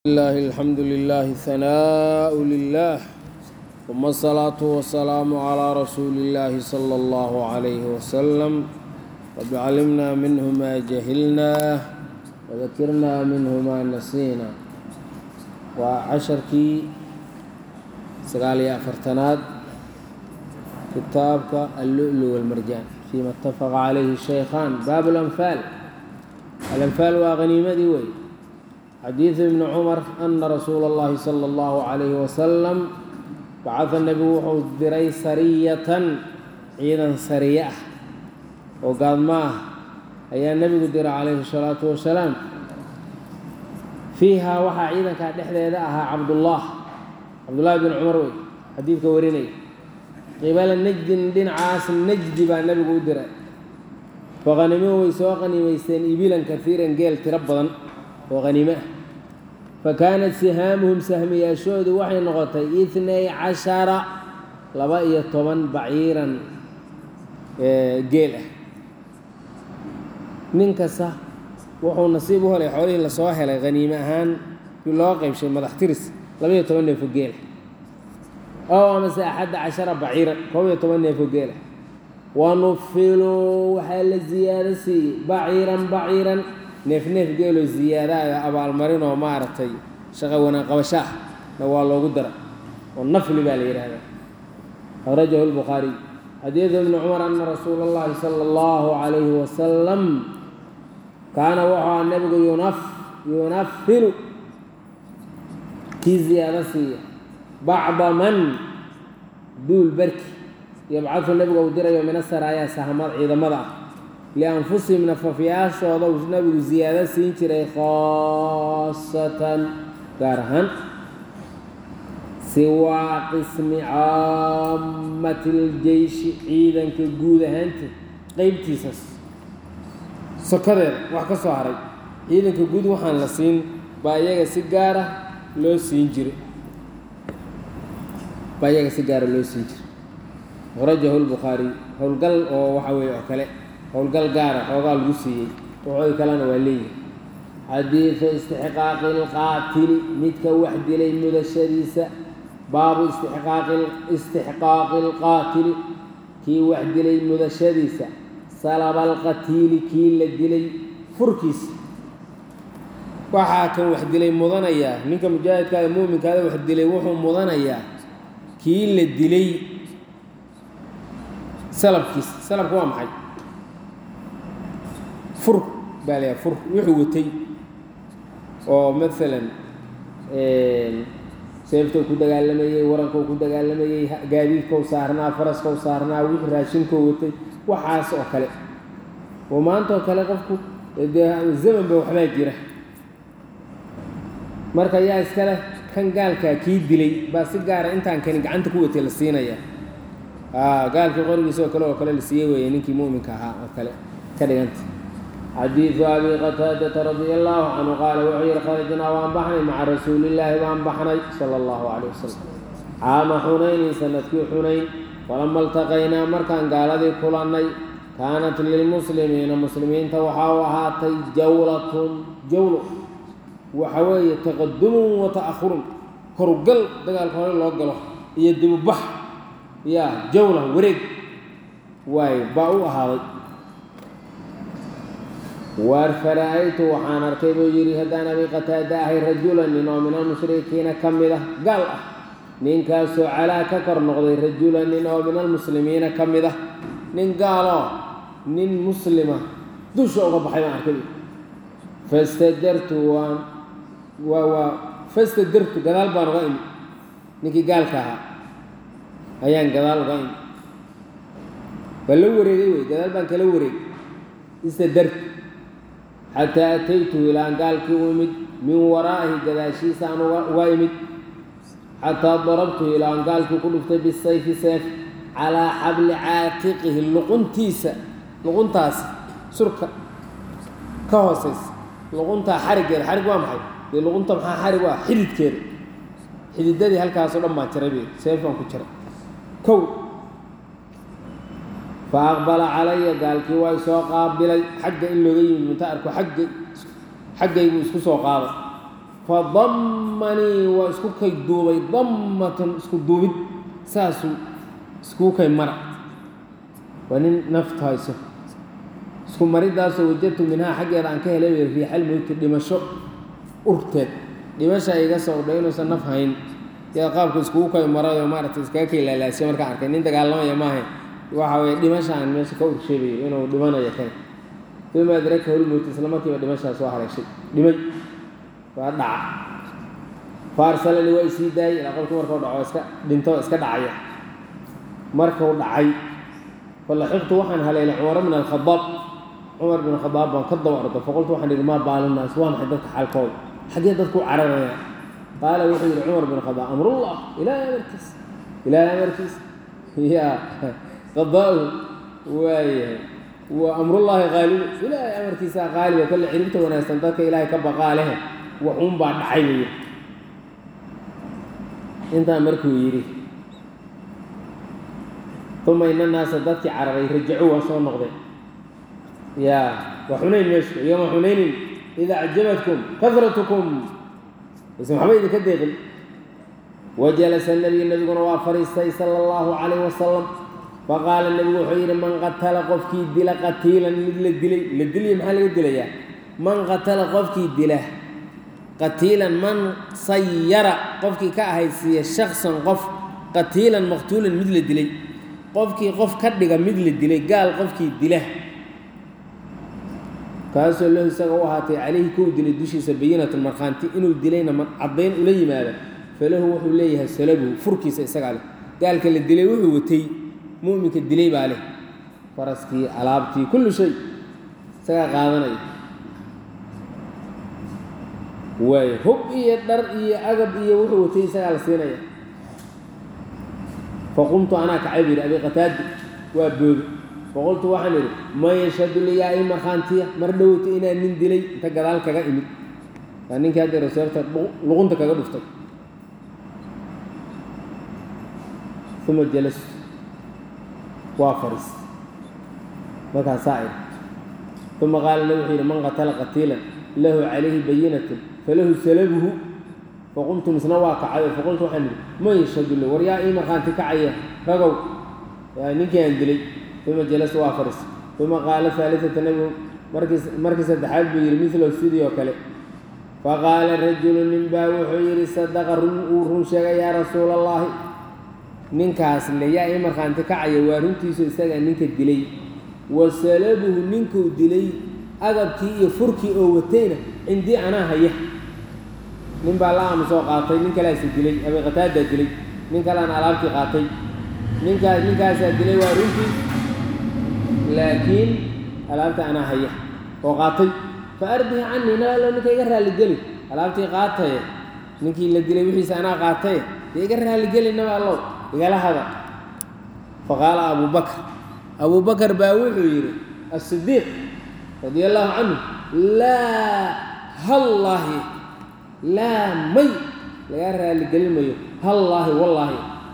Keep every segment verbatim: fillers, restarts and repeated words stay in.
الله الحمد لله ثناء لله ثم الصلاة والسلام على رسول الله صلى الله عليه وسلم رب علمنا منه ما جهلنا وذكرنا منه ما نسينا وعشر كي سقالي أفرتناد كتابك اللؤلؤ والمرجان فيما اتفق عليه الشيخان باب الأنفال الأنفال وغنيمة وي حديث ابن عمر أن رسول الله صلى الله عليه وسلم بعث النبي وحو دري سرية عيدا سرية وقال ما أي النبي قدر عليه الصلاة والسلام فيها وحا عيدا كانت إحدى يداها عبد الله عبد الله بن عمر حديث كوريني قبل النجد دين عاص النجد بان النبي قدر فغنموه ويسوقني ويستين إبيلا كثيرا قال تربضا وغنيمة فكانت سهامهم سهمي يشود وحي نغطي اثني عشر لبائية طبعا بعيرا قيلة ننكسة وحو نصيبه لحوله لصواحي لغنيمة هان يقول له واقع بشيء مدحترس لبائية طبعا في قيلة أو مساء أحد عشر بعيرا قوية طبعا في قيلة ونفلوا وحال الزيادة سي بعيرا بعيرا neef neef geelo ziyaadaha abaalmarin oo maaragtay shaqo wanaag qabashaah na waa loogu dara oo nafli baa la yiraahdaa akhrajahu al-bukhari hadith ibn umar anna rasuulullaahi sallallahu alayhi wa sallam kaana waxa nabigu yunaf yunafilu ki ziyadasi ba'da man dul barki yab'athu nabigu u dirayo min asaraya sahamad ciidamada لأنفسهم نففياش وضوج نبي زيادة سينشري خاصة كارهن سوى قسم عامة الجيش عيدا كجودة هنت قيب تيسس سكرر وحكا صهري عيدا كجود وحان لسين بايغا سيجارة لو سينجري بايغا سيجارة لو سينجري خرجه البخاري هو القل وحوي أكله howlgal gaara xoogaa lagu siiyey wuxuu kalena waa leeyahay xadiidu istixqaaqi lqaatili midka wax dilay mudashadiisa baabu istixqaaqi istixqaaqi lqaatili kii wax dilay mudashadiisa salaba alqatiili kii la dilay furkiisa waxaa kan wax dilay mudanayaa ninka mujaahidka ee muuminkaada wax dilay wuxuu mudanayaa kii la dilay salabkiisa salabku waa maxay fur بالي فر وحوتي أو مثلا سيفتو كده قال لما يجي ورنكو كده قال لما يجي قاديد كو صارنا فرس كو صارنا ويراشين كو وتي وحاس أكله وما أنتوا كله قفكو ده الزمن بوحبات جرا مركا يا إسكاله كان قال كأكيد دلي بس قال أنت عن كان عندك قوة الصينة يا آه قال كقول يسوي كله كله السيوي يعني كي مؤمن كها أكله كده أنت حديث أبي قتادة رضي الله عنه قال وعير خرجنا وأنبحنا مع رسول الله وأنبحنا صلى الله عليه وسلم عام حنين سنة حنين ولما التقينا مركان قال ذي كلاني كانت للمسلمين المسلمين توحاوها جولة جولة وحوي تقدم وتأخر كرقل دقال قال الله قال يدب بحر يا جولة ورق واي باو هذا وارفرأيت وحان ركيب يجري هدانا بقتادة رجلا من المشركين كمله قال نين كاسو على ككر نغضي رجلا من المسلمين كمله نين قالوا نين مسلمة دوشو قبحي مع ركيب فاستدرت و و و فاستدرت قال بان غيم نكي قال كها ايان قال غيم فلوري قال بان كلوري استدرت حتى أتيت إلى أن قال كومد من ورائه قداشي سان وايمد حتى ضربت إلى أن قال كلفت بالسيف سيف على حبل عاتقه اللقنتيس لقنتاس سركة كوسس لقنتا حرق الحرق وامحي اللقنتا محا حرق واه حدد كير حدد دادي هالكاسو لما تربي سيف وان كتر كو فأقبل علي قال كي واي سو قابلي حق إن لو يمين متاركو حق حق يسكو سو قابل فضمني واسكوكي دوبي ضمة اسكو دوبي ساسو اسكوكي مرة ونين نفط هايسو اسكو مريد داسو وجدت منها حاجة عن كهلا في حلم دمشق أرتد دمشق يقصوا دينو سنف هين يا قابك اسكوكي مرة وما رتسكاكي لا لا سمر كعركن انت قال لهم يا ماهي وحاول دمشق عن ماشي كور شيء إنه دمنا يكين ثم أدركه الموت سلامتي ودمشق سواها على شيء دمج فدع فارسلني ويسي داي إلى قلت مركو دعوا اسكا دينتو اسكا دعايا مركو دعاي فلحقت وحن هليل عمر من الخضاب عمر بن الخضاب بن كضب وعرضه فقلت وحن ما بال الناس وهم حدثت حالكم حقيقتكم عررنا قال وحي عمر بن الخضاب أمر الله إلى يا مركز إلى يا مركز يا قضاء ويا وأمر الله غالب إلى يا مركز غالب وكل عربته وناس تنطق إلهي كبا قالها وحوم بعد عيني انت مركو يري ثم إن الناس ضدك عربي رجعوا وصوا نقضي يا وحنين مشوا يوم حنين إذا عجبتكم كثرتكم اسم حبيبي كديغل وجلس النبي النبي وفريسي صلى الله عليه وسلم فقال النبي حير من قتل قفكي دل قتيلا مثل الدلي للدلي محل الدلي من قتل قفكي دله قتيلا من صير قفكي كأهيسية شخصا قف قتيلا مقتولا مثل الدلي قفكي قف كدغا مثل الدلي قال قفكي دله كاسو له سغوهاتي عليه كو دلي دشي سبينه المرخانتي انو دلينا من عدين الي ماذا فله وحو ليه سلبه فركيس اسغاله قال كل الدلي وحو وتي مؤمنك الدلي باله فرسكي علابتي كل شيء سغا قادناي way hub iyo dar iyo agab iyo wuxuu watay isaga la siinaya faqumtu ana ka'abir abi qataad wa boob faqultu waxaan iri ma yashadu li ya ima khantiya mar dhawti inaan nin dilay inta gadaal kaga imid ninka hadda rasuulta luqunta kaga dhuftay ثم جلس وافرس مكان سائر ثم قال له من قتل قتيلا له عليه بينة فله سلبه فقمت مسنوا كعيا فقلت وحمد ما يشهد له وريا إيه مرخانتي كعيا رجو يعني كان دلي ثم جلس وافرس ثم قال ثالثة نبي مركز مركز الدحال بير مثل السيدي وكله فقال الرجل من باو حير صدق الرون يا رسول الله ninkaas leeyahay markaan ka kacay waaruntiisu isaga ninka dilay wasalabuhu ninku dilay agabkii iyo furkii oo watayna indii ana haya nin baa la amso qaatay nin kale is dilay abi qataada dilay nin kale aan alaabtii qaatay ninka ninkaas dilay waaruntii laakiin alaabta ana haya oo qaatay faardi anni nala ninka iga raali gali alaabtii qaatay ninkii la dilay wixii ana qaatay iga raali gali naba allah قال هذا فقال أبو بكر أبو بكر باوحي الصديق رضي الله عنه لا هالله لا مي لا يرى الكلمة هالله والله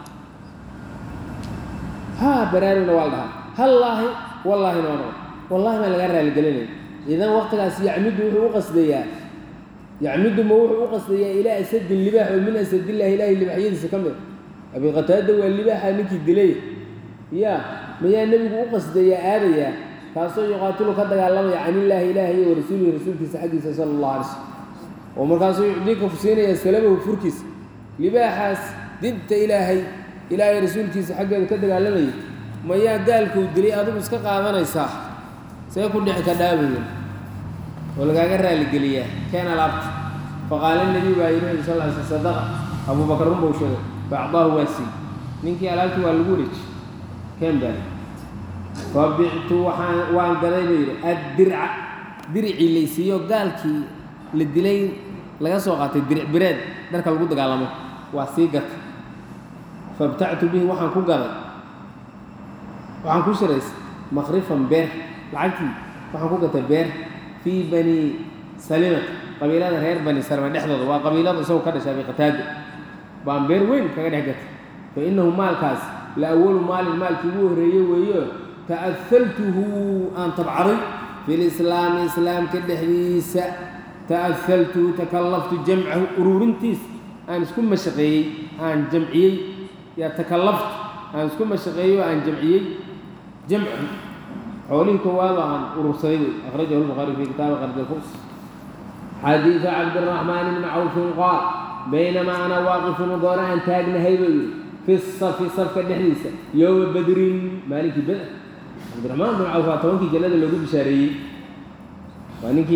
ها برارنا والله هالله والله نور والله ما لا يرى الكلمة إذا وقت لا يعمد وقصديا يعمد ما وقصديا إلى أسد اللباح ومن أسد الله إله اللي بحيد سكمل أبي قتادة واللي بقى نكي دلي يا ما يا النبي قصد يا آريا كاسو يقاتلوا كذا الله يعني الله إلهي ورسوله رسولك سحقي صلى الله عليه وسلم وما كاسو يديك فسينا يا سلام وفركس لباحس ضد إلهي إلهي رسولك سحقي كذا الله ما يا قالك ودلي أدو بس كقامنا يصح سيكون ضحك دابين ولا قال اللي قليه كان العبد فقال النبي بعيره صلى الله عليه وسلم صدق أبو بكر بوشة فأعطاه واسي منك علالك والغورج كم ذلك فبعت وان قريبير الدرع درعي ليسيو قالك للدلي لا سوقات الدرع براد درك الغود قالمو واسيقت فابتعت به وحن كو قال وحن كو شريس مخرفا بير لعلتي وحن كو قتل بير في بني سلمة قبيلة غير بني سلمة دحضر وقبيلة سو كذا شابي قتاده بامبير وين كان حاجات فإنه مال كاس لأول مال المال كبوه ريو ويو تأثلته أن تبعري في الإسلام إسلام كده حديث تأثلت تكلفت جمعه أرورنتيس أن اسكن مشقيي أن جمعيي يا تكلفت أن اسكن مشقيي وأن جمعيي جمع حوله كواضع عن أرسيد أخرجه البخاري في كتاب غرد الفرس حديث عبد الرحمن بن عوف قال بينما أنا واقف مضارع تاجنا هيبي في الصف في صف الحديثة يوم بدر مالك بدر عبد الرحمن بن عوف أتونك جلد اللي يقول بشاري وأنك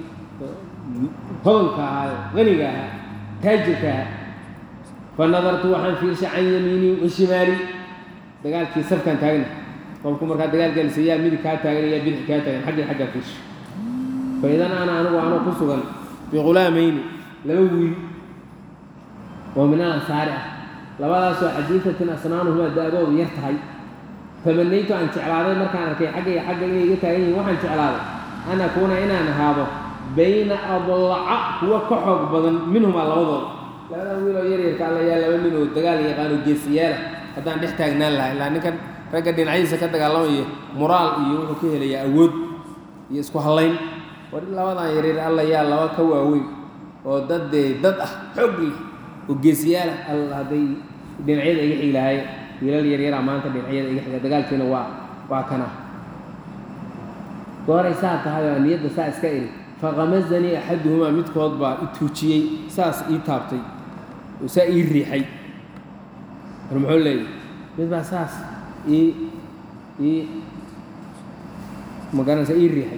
هونك غنيك تاجك فنظرت وحن في عن يميني وشمالي دقال في صف كان تاجنا قبلكم مركات دقال قال سيال ميدي كات تاجنا يا بنت كات تاجنا حق حق فيش فإذا أنا أنا وأنا قصوا بغلامين لوي ومن الأنصار لبعض سوء حديثة أسنانهما دابوا يرتهي فمنيت أن تعلى مركان كي حقي حقي يتهيني وحن تعلى أنا كون إنا نهابه بين أضلع هو كحق بدن منهم على وضع لا لا ويلو يري قال يا لا منه دغال يقانو جيسيال هدان دحتاغنا لها الا نكن رغ دينعيسا كدغالمay moral iyo wuxuu ka helaya awood iyo isku halayn war labadan yareer alla yaa laba ka waaweyn oo dad dad ah xog leh oo geesiyaal alla haday dhinaciyada iga xiilahay wiilal yareer amaanta dhinaciyada iga xiga dagaalkiina waa waa kana gooray saa tahay niyada saa iska iri faqamazani ahaduhuma midkood baa ituujiyay saas ii taabtay oo saa ii riixay muxuu leeyahay mid baa saas ii ii magana saa ii riixay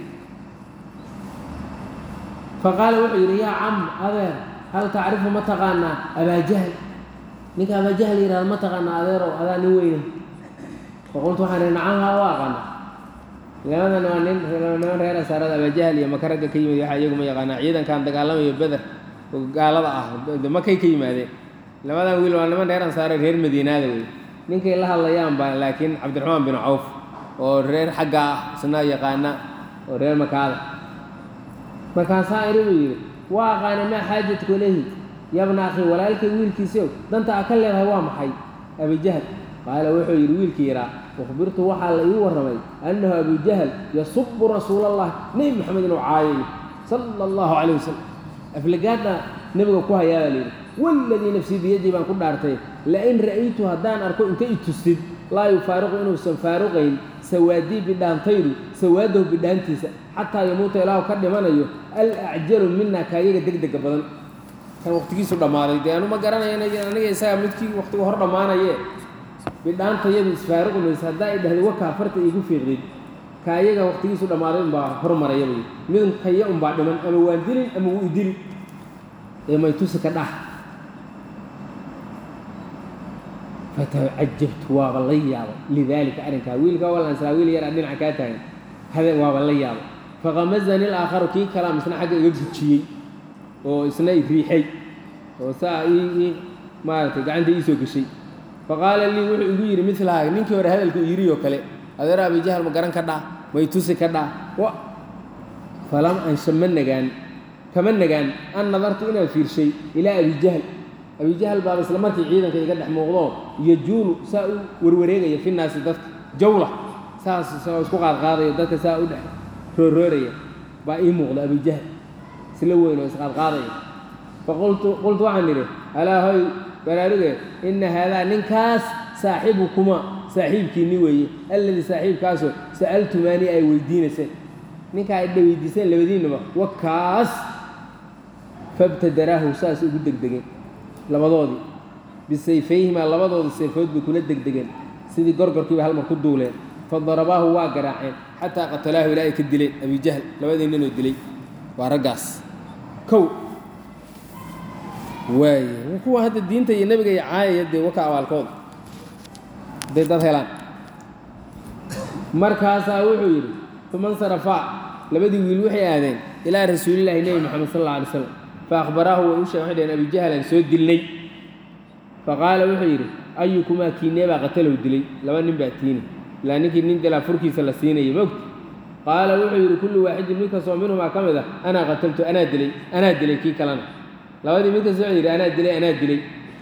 فقال وحير يا عم أبير هل تعرف ما تقانا أبا جهل نك أبا جهل يرى ما تقانا أبير هذا نوين فقلت وحنا نعم واقنا لأن أنا نين لأن أنا رأي سارة أبا جهل يا مكرك كيم يحييكم يا غنا عيدا كان تقالم يبدر وقال لا ما كي كيم هذا لما أنا أقول أنا ما رأي سارة غير مدينة هذا نك الله الله يام لكن عبد الرحمن بن عوف ورير حقا سنا يقانا ورير مكان markaan saa'ir weeyay waa qaana ma xaajadku leeyahay yabna akhi walaalkay wiilkiisu danta ka leeyahay waa maxay abi jahl qaala wuxuu yiri wiilkii yara ukhbirtu waxa la ii waramay annahu abu jahl yasubbu rasuulallah nabi maxamed nu'aayi sallallahu alayhi wasallam aflagaada nabiga ku hayaa leeyahay walladii nafsi biyadi baan ku dhaartay la in ra'aytu hadaan arko inta itusid la yufaariqu inuu san faaruqayn sawaadi bidantayru sawaado bidantiisa حتى يموت إله كدمانيو الأعجل منا كايجا دق دق بدن كان وقتي سو دماري دي أنا ما قرانا يعني أنا جاي سايا متكي وقتي هور دمانا يه بدان تيجي مسفارق ومن صدق إذا هو كافرت يجو في غير كايجا وقتي سو دماري با هور مرة يبي من كايا أم بعد من أم واندري أم ويدري يوم يتوس كده فتعجبت والله لذلك أنا كويل كوال أنسراويل يرى أدين عكاتين هذا والله فغمزني الآخر كي كلام سنا حاجة يجزي أو سنا يريحي أو ساعي ما تقعد يسوق شيء فقال لي ويقول مثل هذا منك ورا هذا الكيري وكله هذا رأي جهل مقارن كذا ما يتوسي كذا و فلم أنشم من نجان كمان نجان أنا نظرت إلى في شيء إلى أبي جهل أبي جهل باب سلامتي عيدا كي يقدح موضوع يجول ساء وروريجا في الناس ذات جولة ساس ساس كوكا قاضي ذات ساء ودح روريجا بأي مغلى أبي جهل سلوين وسقط قاضي فقلت قلت وعني له ألا هاي برارجة إن هذا ننكاس صاحبكما صاحبك نوي الذي صاحب كاسو سألت ماني أي ولدين سن نكا يدي ولدين سن لودين ما وكاس فابتدراه ساس يقدك دقين لبضودي بالسيفيهما لبضود السيفود بكل الدقدقين سيدي قرقر كيف هالمركض دولين فضرباه واقراعين حتى قتلاه إلهي كالدلين أبي جهل لبدين إنه الدلين ورقاس كو واي وكو هذا الدين تي النبي جاي عاي يدي وكا والكود دي داد هيلان مركاسا وحير ثم انصرفا لبدي ويلوحي آذين إلى رسول الله النبي محمد صلى الله عليه وسلم فأخبراه ويوشى وحيد أن أبي جهل سود دلني فقال وحير أيكما كينيبا قتله الدلي لما نباتيني لأنك نندلا فركي ثلاثين يموت قال وحير كل واحد منك منهما كمذا أنا قتلت أنا دلي أنا دلي كي كلام لو دي منك سعير أنا دلي أنا دلي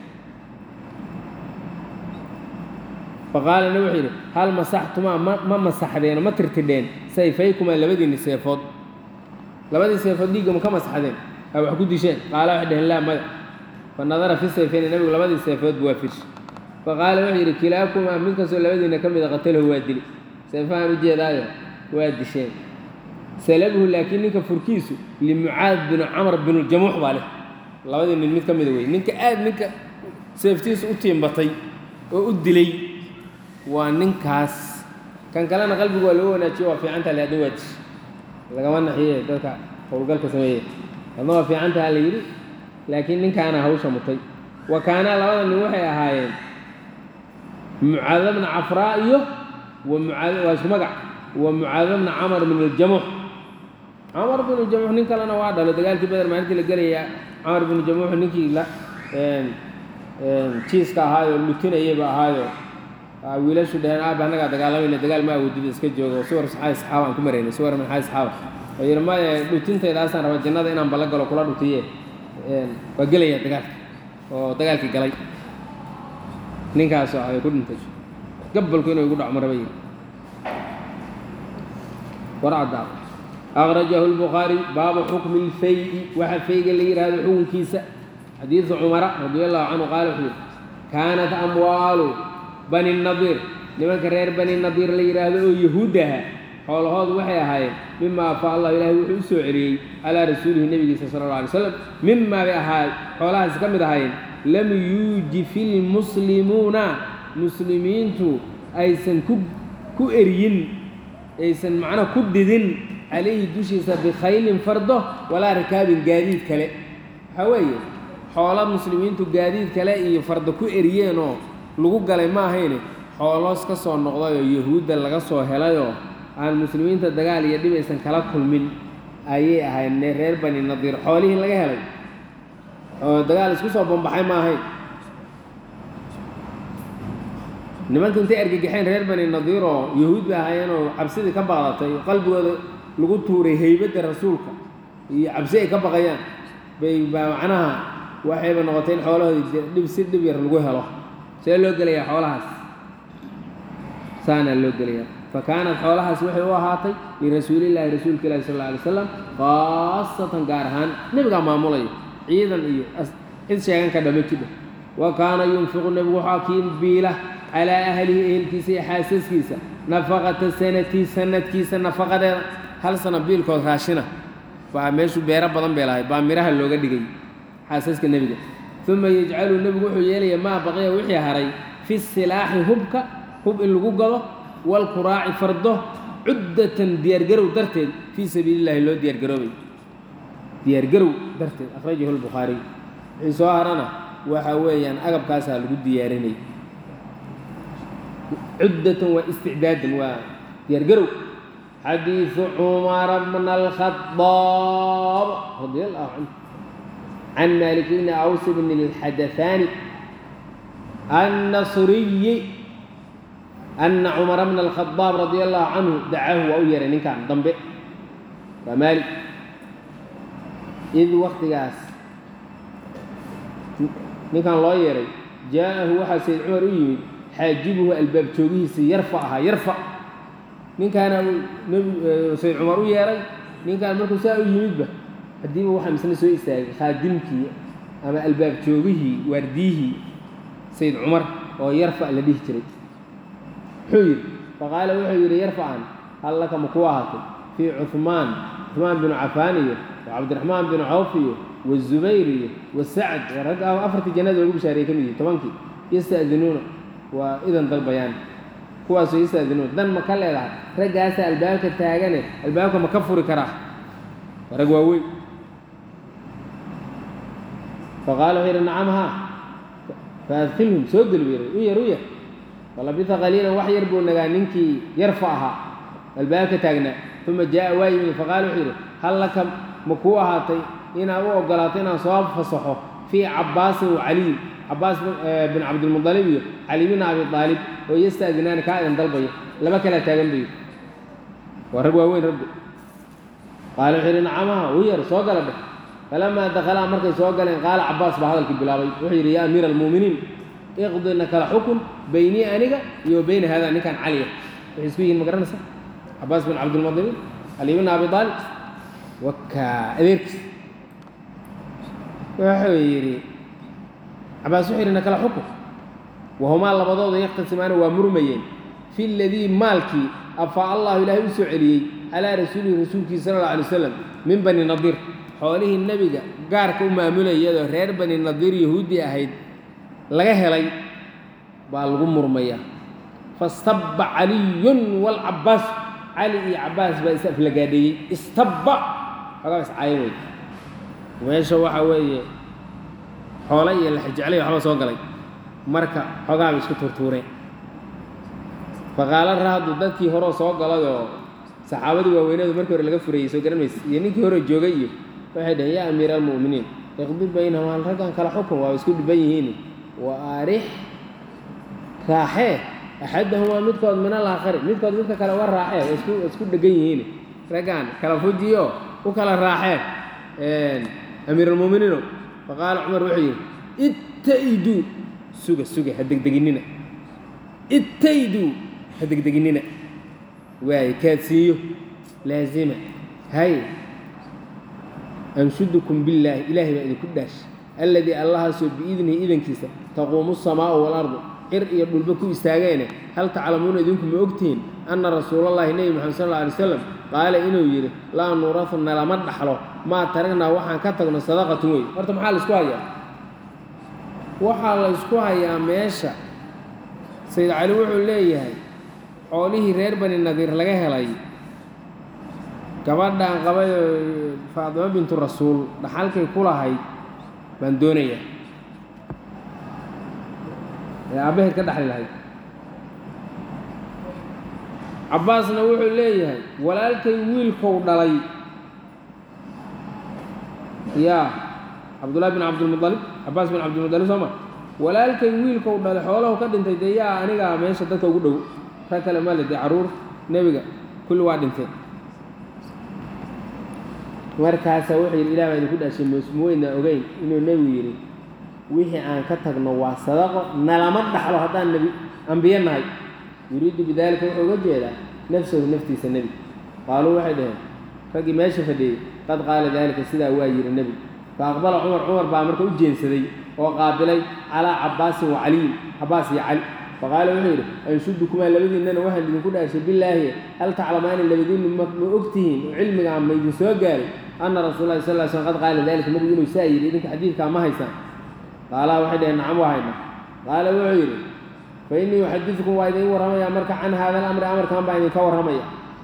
فقال وحير هل مسحتما ما مسحدين ما ترتدين سيفيكما لبدين السيفات labadii seefood dhiigga ma ka masaxdeen aa wax ku disheen qaala waxay dhaheen laa mada fa nadara fi sayfayni nabigu labadii seefood buu waa firshay faqaala wuxuu yidhi kilaakumaa mid kastoo labadiina ka mida qatalahu waa dili seefahan u jeedaayo waa disheen salabuhu laakiin ninka furkiisu limucaad binu camr binuljamuux baa leh labadii nin mid ka mida wey ninka aad ninka seeftiisu u tiimbatay oo u dilay waa ninkaas kan kalena qalbigu waa loo wanaajiyo waa fiicantaha le hadda waa dish lagama naxiye dadka howlgalka sameeye hadna waa fiicantaha la yidhi laakiin ninkaana hawsha mutay wa kaanaa labada nin waxay ahaayeen mucaad bna cafraa iyo waa isku magac wa mucaad bna camar bin aljamuux camar bin aljamuux nin kalena waa dhalo dagaalkii beder maalintii la gelayaa camar bin aljamuux ninkii la jiiska ahaayo lutinayaba ahaayo wiilashu dhaheen aaba annagaa dagaalamayna dagaal ma awoodida iska joogo suwar saxaay saxaaba aan ku maraynay suwar min xaay saxaaba oo yidhi maya dhutintaydaasaan raba jannada inaan balla galo kula dhutiye waa gelaya dagaalka oo dagaalkii galay ninkaasoo ay ku dhintay gabalku inuu igu dhaco maraba yidhi warcaddaa akhrajahu lbukhaari baabu xukmi lfay'i waxa fayga la yidhaahdo xukunkiisa xadiidu cumara radia allahu canhu qaala wuxuu yidhi kaanat amwaalu bani nadiir nimanka reer bani nadiir la yidhaahdo oo yahuudaha xoolahoodu waxay ahaayeen mima afaa allah ilaahay wuxuu u soo celiyey calaa rasuulihi nebigiisa sala alla alay slam mimaa bay ahaay xoolahaasi ka mid ahaayeen lam yuujifi lmuslimuuna muslimiintu aysan ku ku eryin aysan macnaha ku dhidin calayhi dushiisa bikhaylin fardo walaa rikaabin gaadiid kale waxaa weeye xoola muslimiintu gaadiid kale iyo fardo ku eriyeenoo lagu galay ma ahayne xooloos ka soo noqday oo yahuudda laga soo helayoo aan muslimiinta dagaal iyo dhib aysan kala kulmin ayay ahayd reer bani nadiir xoolihii laga helay oo dagaal isku soo bambaxay ma ahayn nimanka intay argagaxeen reer bani nadiir oo yahuud bay ahaayeen oo cabsidii ka baqdatay qalbigooda lagu tuuray haybadda rasuulka iyo cabsi ay ka baqayaan bay baa macnaha waxayba noqotay in xoolahoodii dhib si dhib yar lagu helo see loo gelayaa xoolahaas saanaa loo gelayaa fa kaanat xoolahaas waxay u ahaatay lirasuulillaahi rasuulka ilahi sal alla alay wasalam khaasatan gaar ahaan nebigaa maamulaya ciidan iyo cid sheegan ka dhama jidha wa kaana yunfiqu nebigu waxaa kii biila calaa ahlihi ehelkiisa iyo xaasaskiisa nafaqata sanatii sanadkiisa nafaqadeeda hal sana biilkood raashina baa meeshu beero badan bay lahay baa miraha looga dhigay xaasaska nebiga uma yajcalu nebigu wuxuu yeelaya maa baqiya wixii haray fi silaaxi hubka hub in lagu gado walkuraaci fardo cuddatan diyaargarow darteed fii sabiili illahi loo diyaargaroobay diyaargarow darteed akhrajahu lbukhaariy wixii soo harana waxa weeyaan agabkaasaa lagu diyaarinay cuddatan waa isticdaadan waa diyaargarow xadiidu cumara bna alkhadaab radia allahu canhu can maalik bni aws bni alxadahaani annasriyi ana cumara bna alkhadaab radia allahu canhu dacaahu waa u yeeray ninkan dambe waa maalik id waktigaas ninkan loo yeeray jaa-ahu waxaa sayd cumar u yimid xaajibuhu albaab joogihiisii yarfa ahaa yarfa ninkaana nb sayd cumar u yeeray ninkaan markuu saa u yimidba haddiiba waxaa misna soo istaagay khaadimkii ama albaab joogihii waardiyihii sayd cumar oo yarfa la dhihi jiray muxuu yidhi faqaala wuxuu yidhi yarfacan hal laka ma ku ahaatay fii cuhmaan cuhmaan binu cafaan iyo wa cabdiraxmaan binu cawf iyo wazubayr iyo wasacd rag afartii jannada loogu bishaareeyey ka mid yihi tobankii yasta'dinuuna waa idan dalbayaan kuwaasoo yasta'dinuuna dan ma ka leedahay raggaasaa albaabka taagane albaabka ma ka furi karaa rag waaweyn faqaala wuxuu yidhi nacam haa faadkilhum soo geli yiri u yar u yar falabisa qaliilan wax yar buu nagaa ninkii yarfa ahaa albaabka taagnaa uma jaa-a waa yimid faqaala wuxuu yidhi hal laka ma kuu ahaatay inaad u ogolaato inaan soo fasaxo fii cabbaasin wa caliyin cabbaas bin cabdilmudalib iyo cali bin abi aalib oo yasta'dinaani kaa idan dalbaya laba kala taagan bayo waa rag waaweyn raggu qaala wuxuu yidhi nacamaha u yar soo gala dheh falamaa dakhalaa markay soo galeen qaala cabbaas baa hadalkii bilaabay wuxuu yidhi yaa amiira almu'miniin iqdina kala xukun baynii aniga iyo wa bayna haadaa ninkan caliya waxay isku yihiin ma garanaysa cabbaas bin cabdilmudalib cali bin abi aalib وكا أديرك وحويري عباس وحيرنا كلا حكم وهما الله بضوض يقتسمان ومرميين في الذي مالكي أفا الله إلهي وسعلي على رسوله رسولك صلى الله عليه وسلم من بني النضير حواليه النبي قارك أمة ملي يده رير بني النضير يهودي أهيد لغاه لي بالغم مرمية فاستب علي والعباس علي عباس بس في الجدي استبع خلاص عايوي وإيش هو حوي حوالي الحج عليه وحلا سوق علي مركا حقا بس كتورتورين فقال الرهد ضدكي هرو سوق على صحابتي ووينه مركا اللي جفري سوق رميس يعني كي هرو جوجي واحد يا أمير المؤمنين يقضي بينهم على الرجال كلا حكم ويسكت بينهني وأريح راحه أحدهما متكود من الآخر متكود متك كلا ور راحه اسكت اسكت دقيه هنا رجعنا كلا فوجيو وكلا راحه أمير المؤمنين فقال عمر وحي اتيدوا سوق سوق هدك دقيننا اتيدوا هدك دقيننا واي كاتسيو لازمة هاي أنشدكم بالله إلهي بإذن كداش الذي الله سب بإذنه إذن كيسا تقوم السماء والأرض إر يقول بكم استاغينه هل تعلمون إذنكم مؤكتين أن رسول الله النبي محمد صلى الله عليه وسلم قال إنه يري لا نورثنا لما نحلو ما تركنا وحن كتغنا صدقة وي ورتم حال اسكوها وحال اسكوها يا ميشا سيد علي وحو ليهي حوليه رير بني النذير لغا هلاي gabadhan qabay Faadima bintu Rasuul dhaxalkay ku lahayd baan doonaya ee abaheed ka dhaxli lahayd Abbaasna wuxuu leeyahay walaalkay wiilkow dhalay ya Abdullah bin Abdul Muttalib Abbaas bin Abdul Muttalib sama walaalkay wiilkow dhalay xoolaha ka dhintay deeyaa aniga meesha dadka ugu dhow ka kale maalid caruur nabiga kulli waa dhintay markaas wuxuu ilaahay ku dhashay musmuuna ogeyn inuu nabi yiri wixii aan ka tagno waa sadaqo nalama dhaxlo hadaan nabi anbiyanahay yuriidu bidalika wuxuu uga jeedaa nafsuhu naftiisa nabi qaalu waxay dhaheen ragi meesha fadhiyay qad qaala dalika sida waa yiri nabi faaqbala umar umar baa markaa u jeensaday oo qaabilay ala Abbaas wa Ali Abbaas iyo Ali فقال وحير أنشدكم الذين أنا واحد من كل أشياء بالله هل تعلمان الذين مؤكتين علمك عن ما يسوى قال أن رسول الله صلى الله عليه وسلم قد قال ذلك النبي يقول سائر إذنك حديث كان ما هيسان قال واحد نعم واحد قال وحير فإني يحدثكم واحد ورمي أمرك عن هذا الأمر أمر كان بعد كور رمي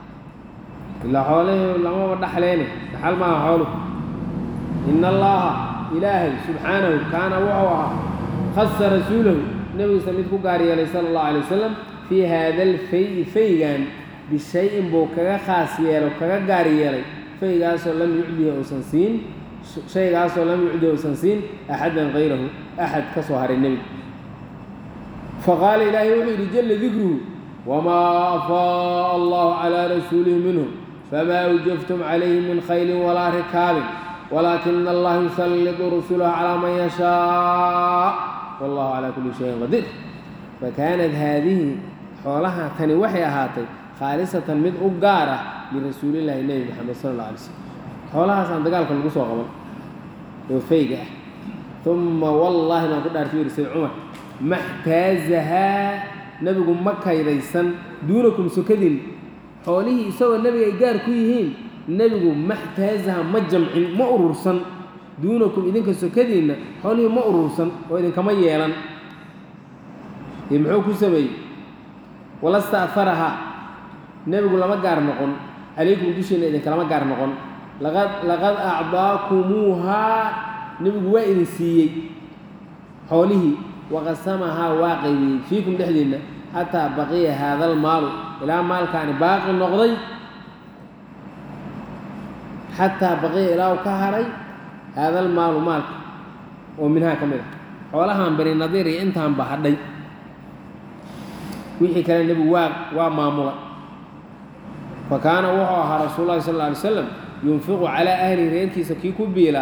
إلا حوله إلا ما ودح حلينه تحل ما حوله إن الله إلهي سبحانه كان وعوها خص رسوله النبي صلى الله عليه وسلم في هذا الفي فيغان بشيء بو كغا خاص يلو كغا غاري يلي فيغاس لم يعديه وسنسين شيء غاس لم يعديه وسنسين احدا غيره احد كسوهر النبي فقال إلهي وحيد جل ذكره وما أفاء الله على رسوله منه فما وجفتم عليه من خيل ولا ركاب ولكن الله يسلط رسله على من يشاء والله على كل شيء قدير فكانت هذه حولها كان وحي هاتي خالصة من أجارة لرسول الله النبي محمد صلى الله عليه وسلم حولها سندقال كان قصوا قبل وفيجة ثم والله ما كنت أرتوي رسول عمر ما احتازها نبي مكة يريسن دونكم سكدين حوله سوى النبي إيجار كويهين نبي ما احتازها مجمع ما أرسن دونكم إذن كسكدين حوله ما أرسن وإذن كما يلان يمحوكم سمي ولا استأثرها نبي يقول لما قار نقول عليكم دوشين إذن كلام قار نقول لقد لقد أعطاكموها نبي يقول وإذن سيئ حوله وقسمها واقعي فيكم دحدين حتى بقي هذا المال إلى مال كان باقي النقضي حتى بقي إلى كهري هذا المال مالك ومنها كمل حولها بني النضير انتهم بحدي وحي كان النبي واق ومامولا فكان وحوها رسول الله صلى الله عليه وسلم ينفق على أهل رينكي سكيكو بيلا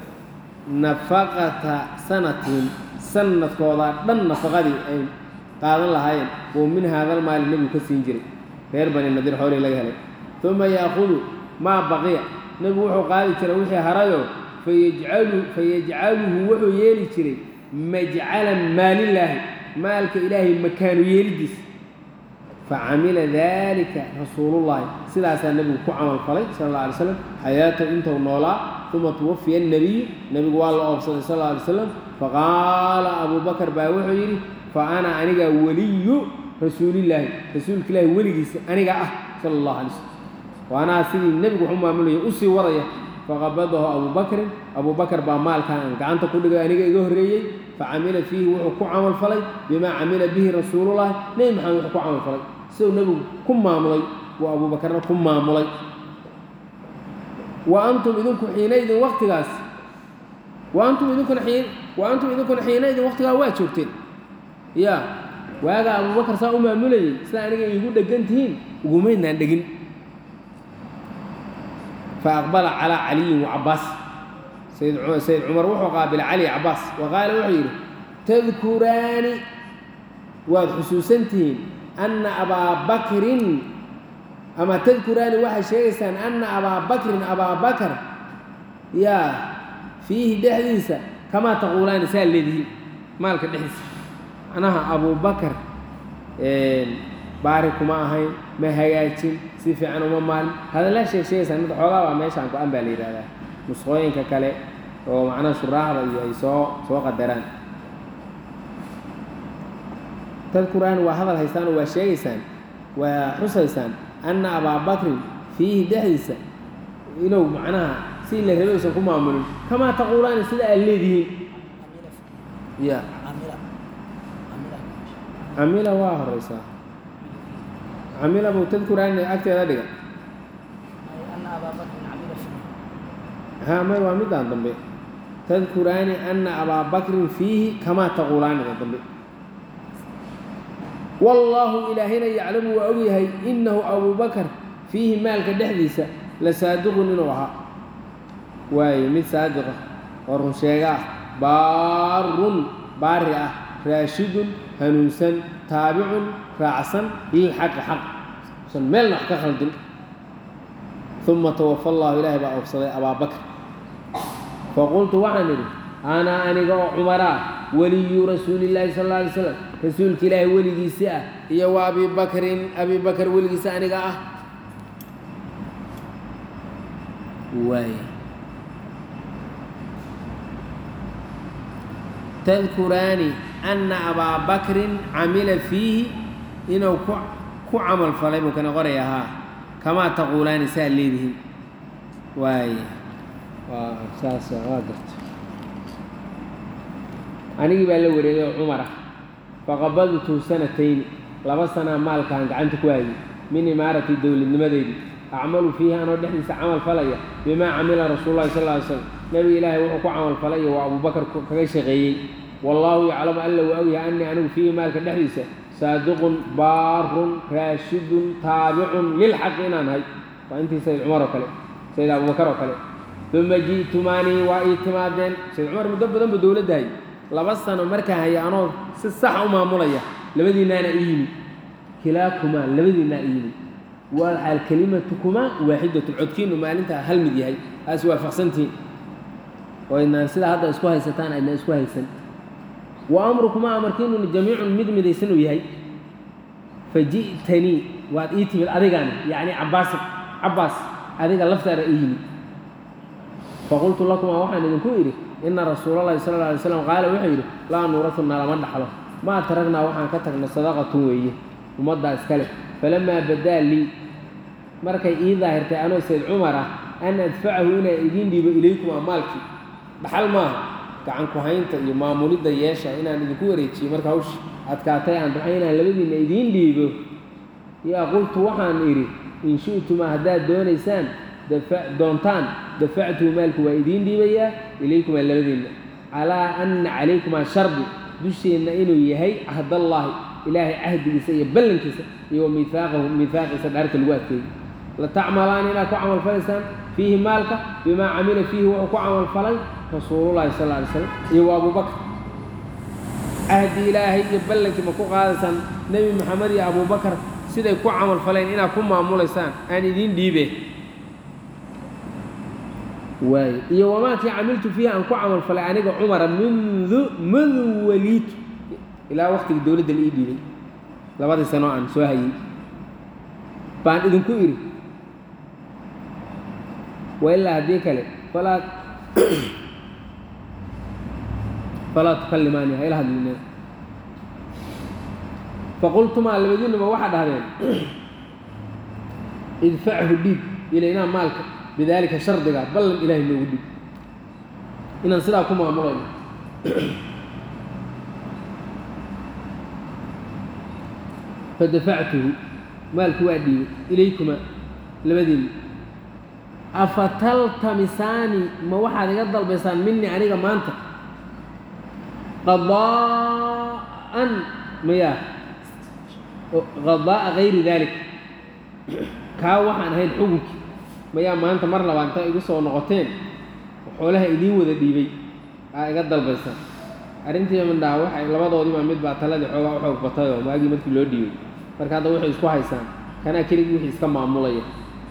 نفقة سنة سنة كوضا دن نفقدي أي قال الله هاي ومن هذا المال النبي كسين جري غير بني النضير حولي لغا ثم يأخذ ما بقي nebigu wuxuu qaadi jiray wixii harayo fayajcalu fayajcaluhu wuxuu yeeli jiray majcalan maalilaahi maalka ilaahay makaanu yeelidiis facamila dalika rasuulullahi sidaasaa nebigu ku camal falay sala alla alay slam xayaatahu intuu noolaa uma tuwafiya annabiyu nebigu waa la oobsaday sal alla alay slam faqaala abuu bakar baa wuxuu yidhi fa ana aniga weliyu rasuulillaahi rasuulka ilaahi weligiisa aniga ah sala allahu alay slam wa anaa sidii nebigu waxu maamulaya u sii wadaya faqabadahu abuu bakrin abuu bakar baa maalkan aan gacanta ku dhigay aniga iga horreeyey facamila fiihi wuxuu ku camal falay bimaa camila bihi rasuulullahi nebi maxamed wuxuu ku camal falay siduu nebigu ku maamulay waa abuu bakarna ku maamulay wa antum idinku xiinaydin waqtigaas wa antum idinkuna xiin wa antum idinkuna xiinaydin waqtigaa waa joogteen ya waagaa abuu bakar saa u maamulayay sida aniga iigu dhegan tihiin ugumaydnaan dhegin faaqbala calaa caliyin wacabaas sayid sayid cumar wuxuu qaabilay cali cabaas wa qaala wuxuu yidhi tadkuraani waad xusuusantihiin anna abaa bakrin ama tadkuraani waxay sheegaysaan anna abaa bakrin abaa bakar yaa fiihi dhexdiisa kamaa taquulaani saa leedihiin maalka dhexdiisa macnaha abuu bakar baari kuma ahayn ma hagaajin si fiican uma maalin hadalla sheeg sheegaysaan mid xoogaa waa meeshaan go-an baa la yidhahdaa nusqooyinka kale oo macnaha shuraaxda iyo ay soo soo qadaraan tadkuraan waa hadal haystaan oo waa sheegaysaan waa xusaysaan anna abaa bakrin fiihi dhexdiisa inuu macnaha si la rabay uusan ku maamulin kamaa taquulaani sida aad leedihiin ya camila waa horeysaa camila buu tadkuraani agteeda dhiga ha may waa midaan dambe tadkuraani anna abaa bakrin fiihi kamaa taquulaaniga dambe wallaahu ilaahina yaclamu waa ogyahay inahu abuu bakar fiihi maalka dhexdiisa la saadiqun inuu ahaa waayo mid saadiqa oo run sheega ah baarun baari ah raashidun hanuunsan taabicun raacsan lilxaqi xaq usan meelna wax ka khaldin uma tawafa allahu ilaahay baa oobsaday abaa bakr faqultu waxaan idhi ana aniga oo cumaraa weliyu rasuulillaahi sal alla alay slam rasuulka ilaahay weligiisi ah iyo wa abi bakrin abi bakar weligiisa aniga ah waay tadkuraani anna abaa bakrin camila fiihi inuu ku ku camal falay buu kana qoraya haa kamaa taquulaani saa leedihiin waay waa saas waa garta anigii baa la wareegay oo cumar ah faqabadtu sanatayni laba sanaa maalkaan gacanta ku hayay min imaarati dowladnimadeydii acmalu fiihi anoo dhexdiisa camal falaya bimaa camila rasuulullahi sal lla ly slam nebiga ilaahay wuxuu ku camal falay waa abuu bakar kaga shaqeeyey wallaahu yaclamu alla waa ogyahay annii anigu fiihi maalka dhexdiisa saadiqun baarun raashidun taabicun lilxaqi inaan hay waa intii sayid cumar oo kale sayid abubakar oo kale uma ji'tumaanii waa ii timaadeen sayid cumar muddo badan ba dowladda hay laba sano markaa haya anoo si saxa u maamulaya labadiinnaana ii yimid kilaakumaa labadiinnaa ii yimid walxaal kelimatukumaa waaxidatun codkiinu maalintaa hal mid yahay aas waafaqsantihiin oo idnaan sidaa hadda isku haysataan aydna isku haysan wa amrukumaa amarkiinuna jamiicun mid midaysan uu yahay fa ji'tanii waad ii timid adigaani yacni cabbaas cabbaas adiga laftaada ii yimid faqultu lakumaa waxaan idinku idhi ina rasuulallahi sala alla alay slam qaala wuxuu yidhi laa nuurasu nalama dhaxlo maa taragnaa waxaan ka tagna sadaqatun weeye ummaddaa iska leh falamaa badaa lii markay ii daahirtay anoo sayd cumar ah an adfacahu inaan idiin dhiibo ilaykum amaalkii dhaxal maaha gacan ku haynta iyo maamulidda yeesha inaan idinku wareejiyo marka hawsh adkaatay aan baxay inaan labadiinna idiin dhiibo yaa qultu waxaan idhi in shi'tumaa haddaad doonaysaan dafa doontaan dafactuhu maalku waa idiin dhiibayaa ilaykumaa labadiinna calaa anna calaykumaa shardi dusheenna inuu yahay cahdallaahi ilaahay cahdigiisa iyo ballankiisa iyo wa miihaaqahu miihaaqiisa dhaarka lagu adkeeyey latacmalaani inaad ku camal falaysaan fiihi maalka bimaa camila fiihi wuxuu ku camal falay rasuulullahi sal alla alay slam iyo wa abuu bakr cahdi ilaahay iyo ballankii ma ku qaadaysaan nebi maxamed iyo abuu bakar siday ku camal faleen inaad ku maamulaysaan aan idiin dhiibe واي iyo wamaakii camiltu fiiha aan ku camal falay aniga cumar mundu mundu waliid ilaa waqtiga dawladda la ii dhiibay labadii sano aan soo hayay baan idinku iri وإلا هديك لي فلا فلا تكلماني إلى هذا الناس فقلت ما اللي بدون ما واحد هذين ادفعه الديب إلينا مالك بذلك الشر دقات بل إلهي إنه ودي إن انصراكم أمرين فدفعته مالك وادي إليكما لبدين أفتلتمساني ما واحد يقدر بيسان مني عنيقا ما أنت قضاء مياه غضاء غير ذلك كاو واحد هاي الحقوق مياه ما أنت مرة وأنت يقصوا نقطين وحولها إدين وذا ديبي يقدر بيسان أرنتي من دعوة لما ضوء دي ما مد بعد ثلاثة حقوق وحقوق بطايا وما أجي مدك لو ديبي فكذا واحد يسكوا حيسان كان أكيد يوحي يسكا معمولية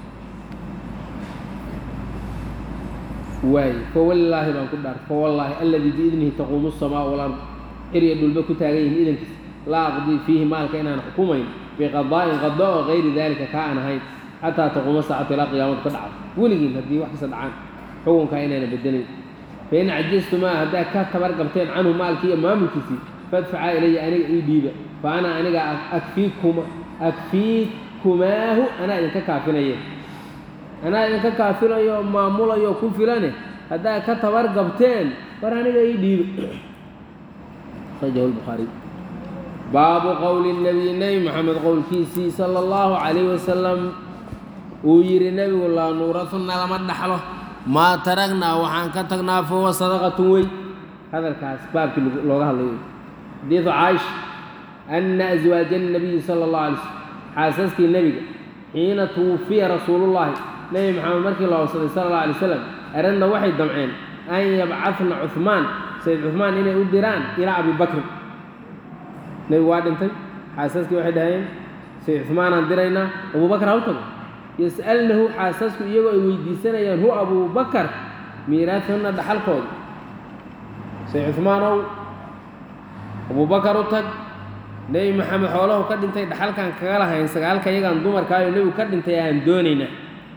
واي فوالله ما كنت أعرف فوالله الذي بإذنه تقوم السماء والأرض إري الدلبة كتاغين إذن لا أقضي فيه مالك إن أنا حكومين بقضاء غضاء غير ذلك كأنا هين حتى تقوم الساعة إلى قيامة قدعة ولقين هدي واحد سدعان حكوم كأين أنا بالدنيا فإن عجزت ما هدا كتبر قبتين عنه مالك ما ملكتي فادفع إلي أنا إيديبا فأنا أنا أكفيكما أكفيكماه أنا إذن كافنيه أنا إذا كافر يوم معمول يوم كفلانه هذا كتبر قبتين فراني جاي ديب خرجه البخاري باب قول النبي النبي محمد قول كيسي صلى الله عليه وسلم وير النبي والله نورثنا لما نحله ما تركنا وحن كتقنا فهو صدقة وي هذا الكاس باب لغة الله ديث عايش أن أزواج النبي صلى الله عليه وسلم حاسسك النبي حين توفي رسول الله نبي محمد مركي الله صلى الله عليه وسلم أردنا واحد دمعين أن يبعثنا عثمان سيد عثمان إنه يديران إلى أبي بكر نبي واحد انتي حاسسك واحد هين سيد عثمان أندرينا أبو بكر هوتك يسألنه حاسسك يقول ويديسنا ين هو أبو بكر ميراثنا دحل قول سيد عثمان أو أبو بكر هوتك نبي محمد حوله قد انتي دحل كان كغالها ينسقال كي يغان دومر كايو نبي قد انتي يان دونينا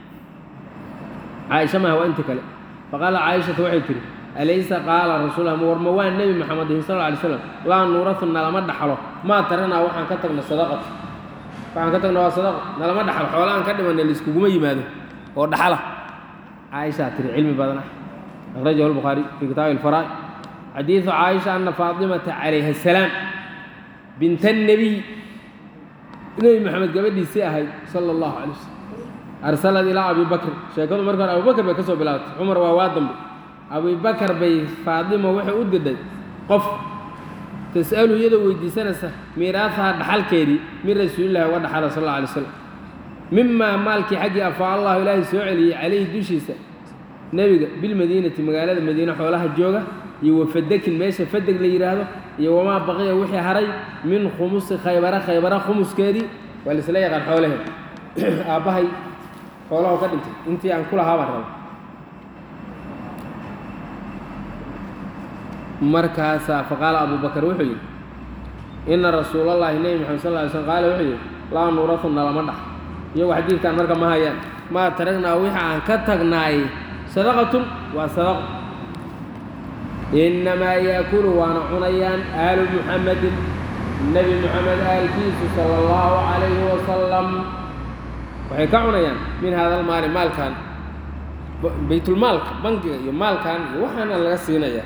عائشة ما هو أنت كلا فقال عائشة وعيتري أليس قال رسول الله ورموان النبي محمد صلى الله عليه وسلم لا نورثنا لما دحله ما ترنا وحن كتبنا صدقة فحن كتبنا صدقة لما دحل حولان كدما اللي يسكوما يماذا هو دحله عائشة تري علم بدنا أخرجه البخاري في كتاب الفرائض حديث عائشة أن فاطمة عليه السلام بنت النبي النبي محمد قبل يسيها صلى الله عليه وسلم أرسلت إلى أبي بكر شيكون مركز أبو بكر بكسو بلاوت عمر ووادم أبي بكر بي فاطمة وحي أدد قف تسأله يدو ويدي سنة ميراثها دحل كيدي من رسول الله ودحل صلى الله عليه وسلم مما مالك حقي أفا الله إلهي سعلي عليه دوشيسة نبي بالمدينة مقالة المدينة حولها الجوغة يوفدك الميشة فدك ليراده يوما بقي وحي هري من خمس خيبرة خيبرة خمس كيدي والسلاية غير حولها أباهي حوله قدمت انت عن كل هذا الرب مركز فقال أبو بكر وحي إن رسول الله النبي محمد صلى الله عليه وسلم قال وحي لا نورثنا لما دح يو حديث كان مركز ما هي ما تركنا وحي عن كتغناي صدقة وصدقة إنما يأكل وانا عنيان آل محمد النبي محمد آل كيس صلى الله عليه وسلم waxay ka cunayaan min hada maal maalkan baytul maal bankiga iyo maalkan waxana laga siinaya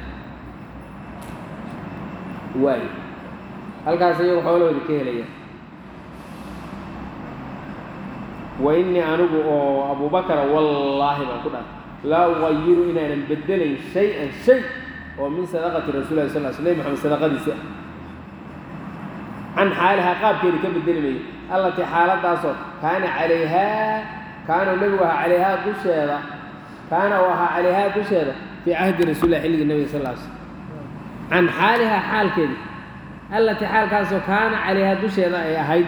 way halkaas ay xoolahooda ka helayaan وإني أنبو أبو بكر والله ما كنا لا أغير إن أنا نبدل شيئا شيء ومن صدقة رسول الله صلى الله عليه وسلم محمد صدقة دي عن حالها قاب كيري كبدل مي التي حالتها صوت كان عليها كان نبوها عليها دشيرة كان وها عليها دشيرة في عهد رسول الله حلق النبي صلى الله عليه وسلم عن حالها حال كيري التي حال كان صوت كان عليها دشيرة يا هيد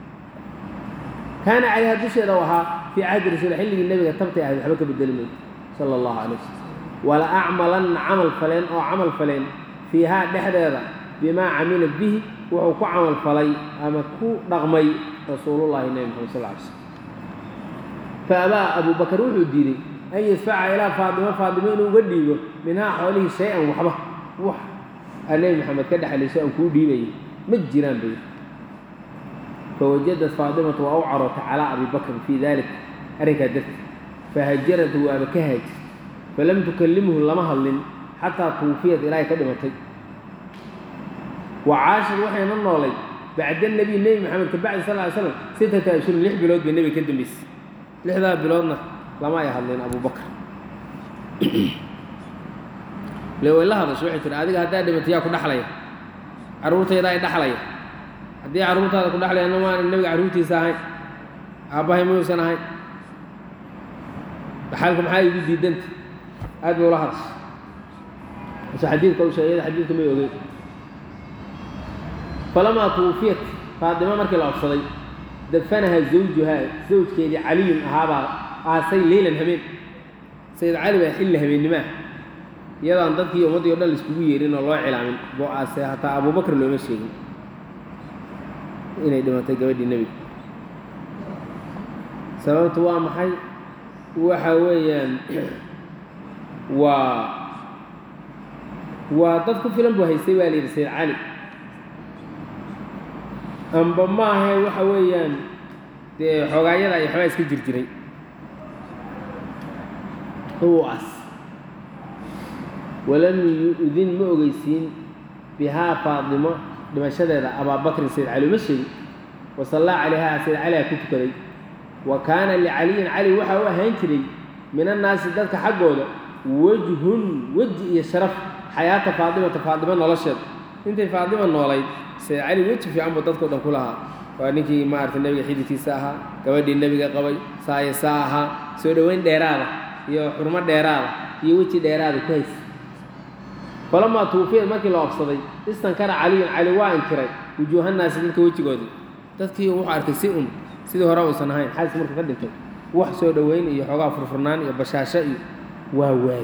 كان عليها دشيرة وها في عهد رسول الله حلق النبي تبطي هذا حبك بالدليل صلى الله عليه وسلم ولا أعملن عمل فلان أو عمل فلان فيها دحدة بما عمل به وهو عمل فلي أما كو رغمي رسول الله صلى الله عليه وسلم فأبى أبو بكر الديني أن يدفع إلى فاطمة فاطمة وقديه منها حواليه شيئا وحبه وح النبي محمد كدح عليه شيئا كو ديبي مجران به فوجدت فاطمة وأوعرت على أبي بكر في ذلك أركدت فهجرت وأبكهج فلم تكلمه لما هلن حتى توفيت إلى كلمتي وعاشت وحي من نولي بعد النبي النبي محمد بعد صلى الله عليه وسلم ستة أشهر لح بلود بالنبي كنت بس لح ذا بلودنا لما يهلن أبو بكر لو الله هذا شو حتى هذه هذا دم تياك دحلية عروتي ذا دحلية هذه عروتي هذا دحلية أنا ما النبي عروتي ساهي أباهي مو سناهي بحالكم حاجة جديدة أنت هذا ولا هذا بس حديث كل شيء حديث ما يوجد فلما توفيت فاطمة مركي الأفصلي دفنها زوجها زوج كيدي علي هذا آسي ليلا همين سيد علي بيحل همين ما يلا عن ذلك يوم يقول الاسبوعي إن الله علامين بو آسي حتى أبو بكر لو مشي إن عندما تجاوز النبي سبب توام حي وحويا و وتذكر فيلم بو هيسي والي سيد علي أما ما هي وحويا حقايا أي حواس كتير جري هو أس ولم يذن مؤجسين بها فاطمة لما شدد أبا بكر سيد علي مشي وصلى عليها سيد علي كنت كذي وكان لعلي علي وحوى هنكري من الناس ذلك حقه وجه وجه يشرف حياة فاطمة فاطمة نلشت أنت فاطمة نوليد سيد علي وجه في عم تذكر ده كلها وأنيكي ما أعرف النبي حديثي ساها كودي النبي قبي ساي ساها سودوين ديرارة يا حرمة ديرارة يوجه ديرارة كويس فلما توفي ما كلا أفصدي استنكر علي علي وان كري وجوه الناس اللي كوجه جودي تذكي هو عارف سيئون سيده هراء سنهاين حاسس مركب قدمته wax soo dhaweyn iyo xogaa furfurnaan iyo bashaasho iyo waa waay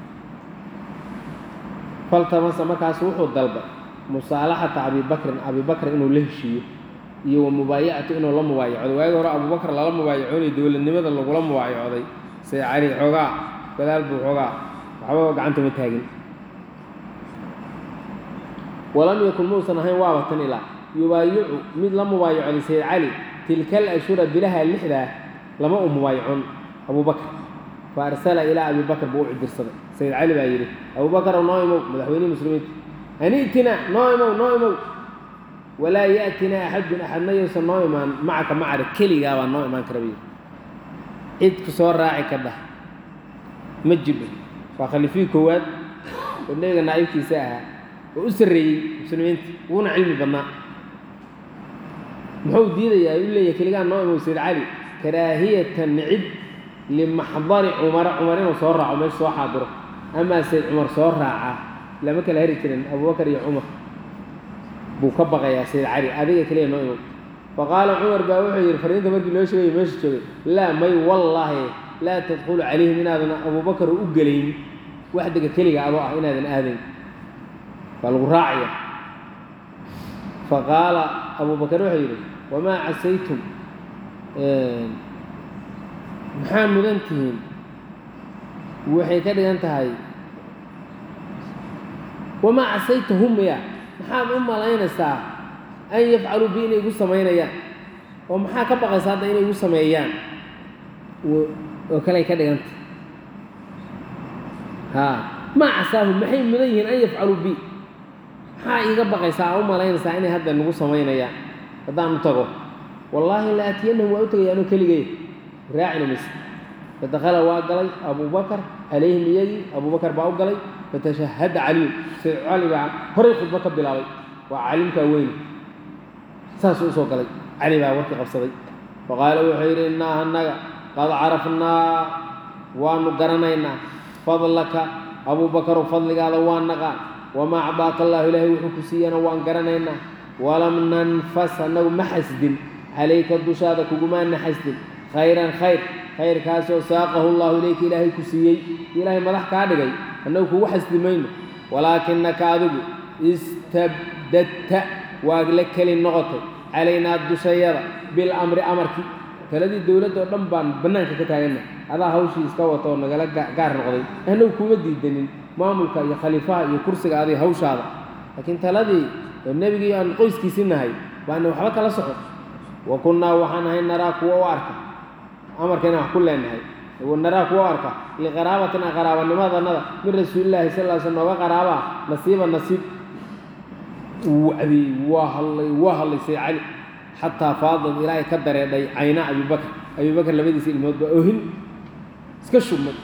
faltamasa markaas wuxuu dalbay musaalaxata Abi Bakr Abi Bakr inuu la heshiiyo iyo mubaayacatu inuu la mubaayaco waagi hore Abu Bakr lala mubaayacoonay dawladnimada lagu la mubaayacooday say cali xogaa gadaal buu xogaa waxba gacanta ma taagin walam yakun muusan ahayn waabatan ilaa yubaayicu mid la mubaayacoday say cali tilka al-ashura bilaha lixda لما أم مبايعون أبو بكر فأرسل إلى أبي بكر بوع الدرسة سيد علي بايري أبو بكر ونائمو مدحويني مسلمين هنيتنا نائمو نائمو ولا يأتنا أحد أحد ينسى نائمان معك معرك كلي قاوة نائمان كربير إذ كسور راعي كده مجب فخلي فيه كواد ونيجا نعيب كيساها وأسري مسلمين وون علمي بنا محو ديدا يا يقول لي كلي قاوة نائمو سيد علي كراهية النعد لمحضر عمر عمرين وصورة عمر صور حاضر أما سيد عمر صورة لما كان هريتين أبو بكر يا عمر بوكبغ يا سيد علي هذه كليه نوم فقال عمر باوحي الفريد مرجي لو شوي ماشي شوي لا مي والله لا تدخل عليه من هذا أبو بكر وقلين واحد كليه أبو هنا هذا آذن فالراعية فقال أبو بكر وحي وما عسيتم maxaa mudantihiin waxay ka dhigan tahay wama asaytahum ya maxaa u malaynaysaa an yafcalu bi inay igu sameeyaan oo maxaa ka baqaysaa hadda inay igu sameeyaan oo kale ka dhiganta ha ma asaahum maxay mudan yihiin an yafcalu bi maxaa iga baqaysaa u malaynaysaa inay hadda nagu sameeyaan hadaan u tago والله لا أتينهم وأتي أنو كلي راعنا مس فدخل وقال أبو بكر عليه ميجي أبو بكر باو قال فتشهد علي علي بقى فريق بكر بلاوي وعلمك وين ساسو سو قال علي بقى ورك قبصدي فقال وحير إنا هنجا قد عرفنا ونقرنينا فضلك أبو بكر وفضل قال وانقا وما عباك الله له وحكسينا وانقرنينا ولم ننفس أنه محسد عليك الدشادة كجمان حسد خيرا خير خير كاسو ساقه الله إليك إلهي كسيي إلهي مدح كادغي أنه كو حسدمين ولكنك أذب استبددت واغلك للنغط علينا الدشيرة بالأمر أمرك فالذي الدولة دم بان بنانك كتاغنا هذا هوشي استوى نغلا غار نقدي أنه كو مديدنين ماملك يا خليفة يا كرسي هذه هوش هذا لكن تلذي النبي أن قيس كيسنا هاي وأنه حبك على صحر وكنا وحنا هاي نراك ووارك أمر كنا كلنا هاي ونراك ووارك لغرابتنا غرابة لماذا نرى من رسول الله صلى الله عليه وسلم وغرابة نصيب النصيب وأبي وهالله وهالله سي علي حتى فاضل إلهي كدر يدي عينا أبي بكر أبي بكر لم يدرس الموت بأهن اسكشوا من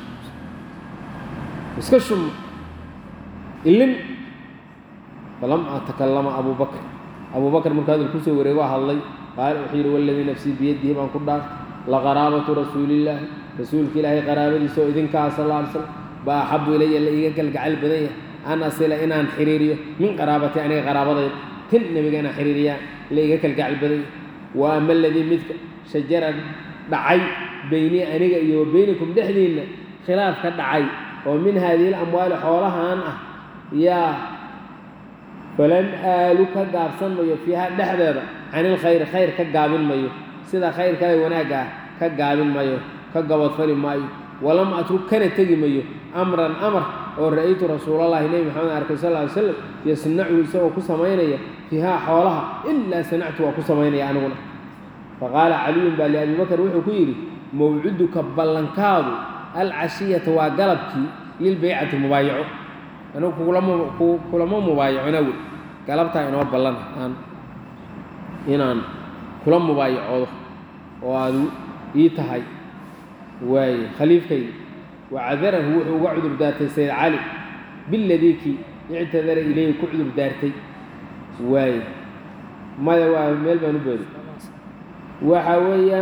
اسكشوا إلين فلم أتكلم أبو بكر أبو بكر من هذا الكرسي ورواها الله قال أحير والذي نفسي بيده من قدر لغرابة رسول الله رسول الله قرابة سو إذن كاس الله عليه وسلم بأحب إلي اللي يقل قعل بديه أنا أصل إن أنا حريرية من قرابتي أنا قرابة كن نبي أنا حريرية اللي يقل قعل بديه وأما الذي مثل شجرة دعي بيني أنا وبينكم دحلين خلاف كدعي ومن هذه الأموال حولها أنا يا فلن آلك قابسن ميو فيها دحدها عن الخير خير كقابل ميو سيدا خير كاي وناقا كقابل ميو كقبض فلي ميو ولم أترك كان تجي ميو أمرا أمر ورأيت رسول الله النبي محمد صلى الله عليه وسلم يصنعه يسوى كسمينيا فيها حولها إلا سمعت وكسمينيا أنا هنا فقال علي بن أبي بكر وحو كيري موعدك بلنكاض العشية وقلبك للبيعة مبايعه أنا كل ما مبايع نقول قلبتها إنه بلن أنا هنا كل ما مبايع وهذا يتهاي واي خليفة وعذره هو وعذر دارتي سيد علي بالذي كي يعتذر إليه كعذر دارتي واي ماذا هو ميل بنبري وحويا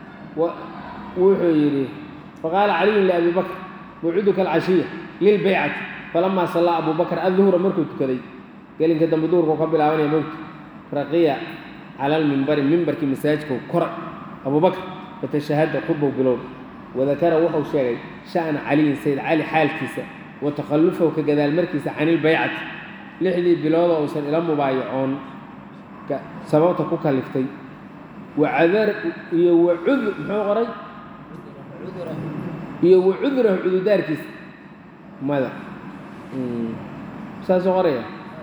وحيري فقال علي لأبي بكر موعدك العشية للبيعة فلما صلى أبو بكر الظهر مركب كذي قال إن كدم بدور وقبل عواني موت رقية على المنبر المنبر كي مساجك وكرة أبو بكر فتشهد قربه بلون وذكر وحو شيء شأن علي سيد علي حال كيسة وتخلفه كجذا المركز عن البيعة لحدي بلوضة وصل إلى مبايعون سبوت كوكا لفتي وعذر يوعذر محو غري يوعذره عذر داركيس ماذا ساسو غرية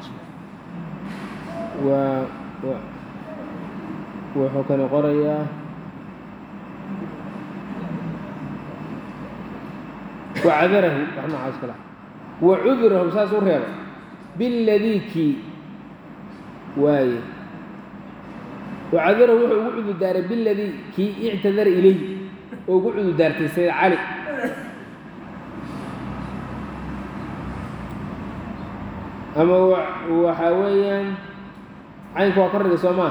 و و وحكنا قرية وعذره احنا عايز كلام وعذره ساسو ريبه بالذي كي واي وعذره وعذر دار بالذي كي اعتذر إليه وقعد دارتي سيد علي أما وحويا عينك وقرر سوما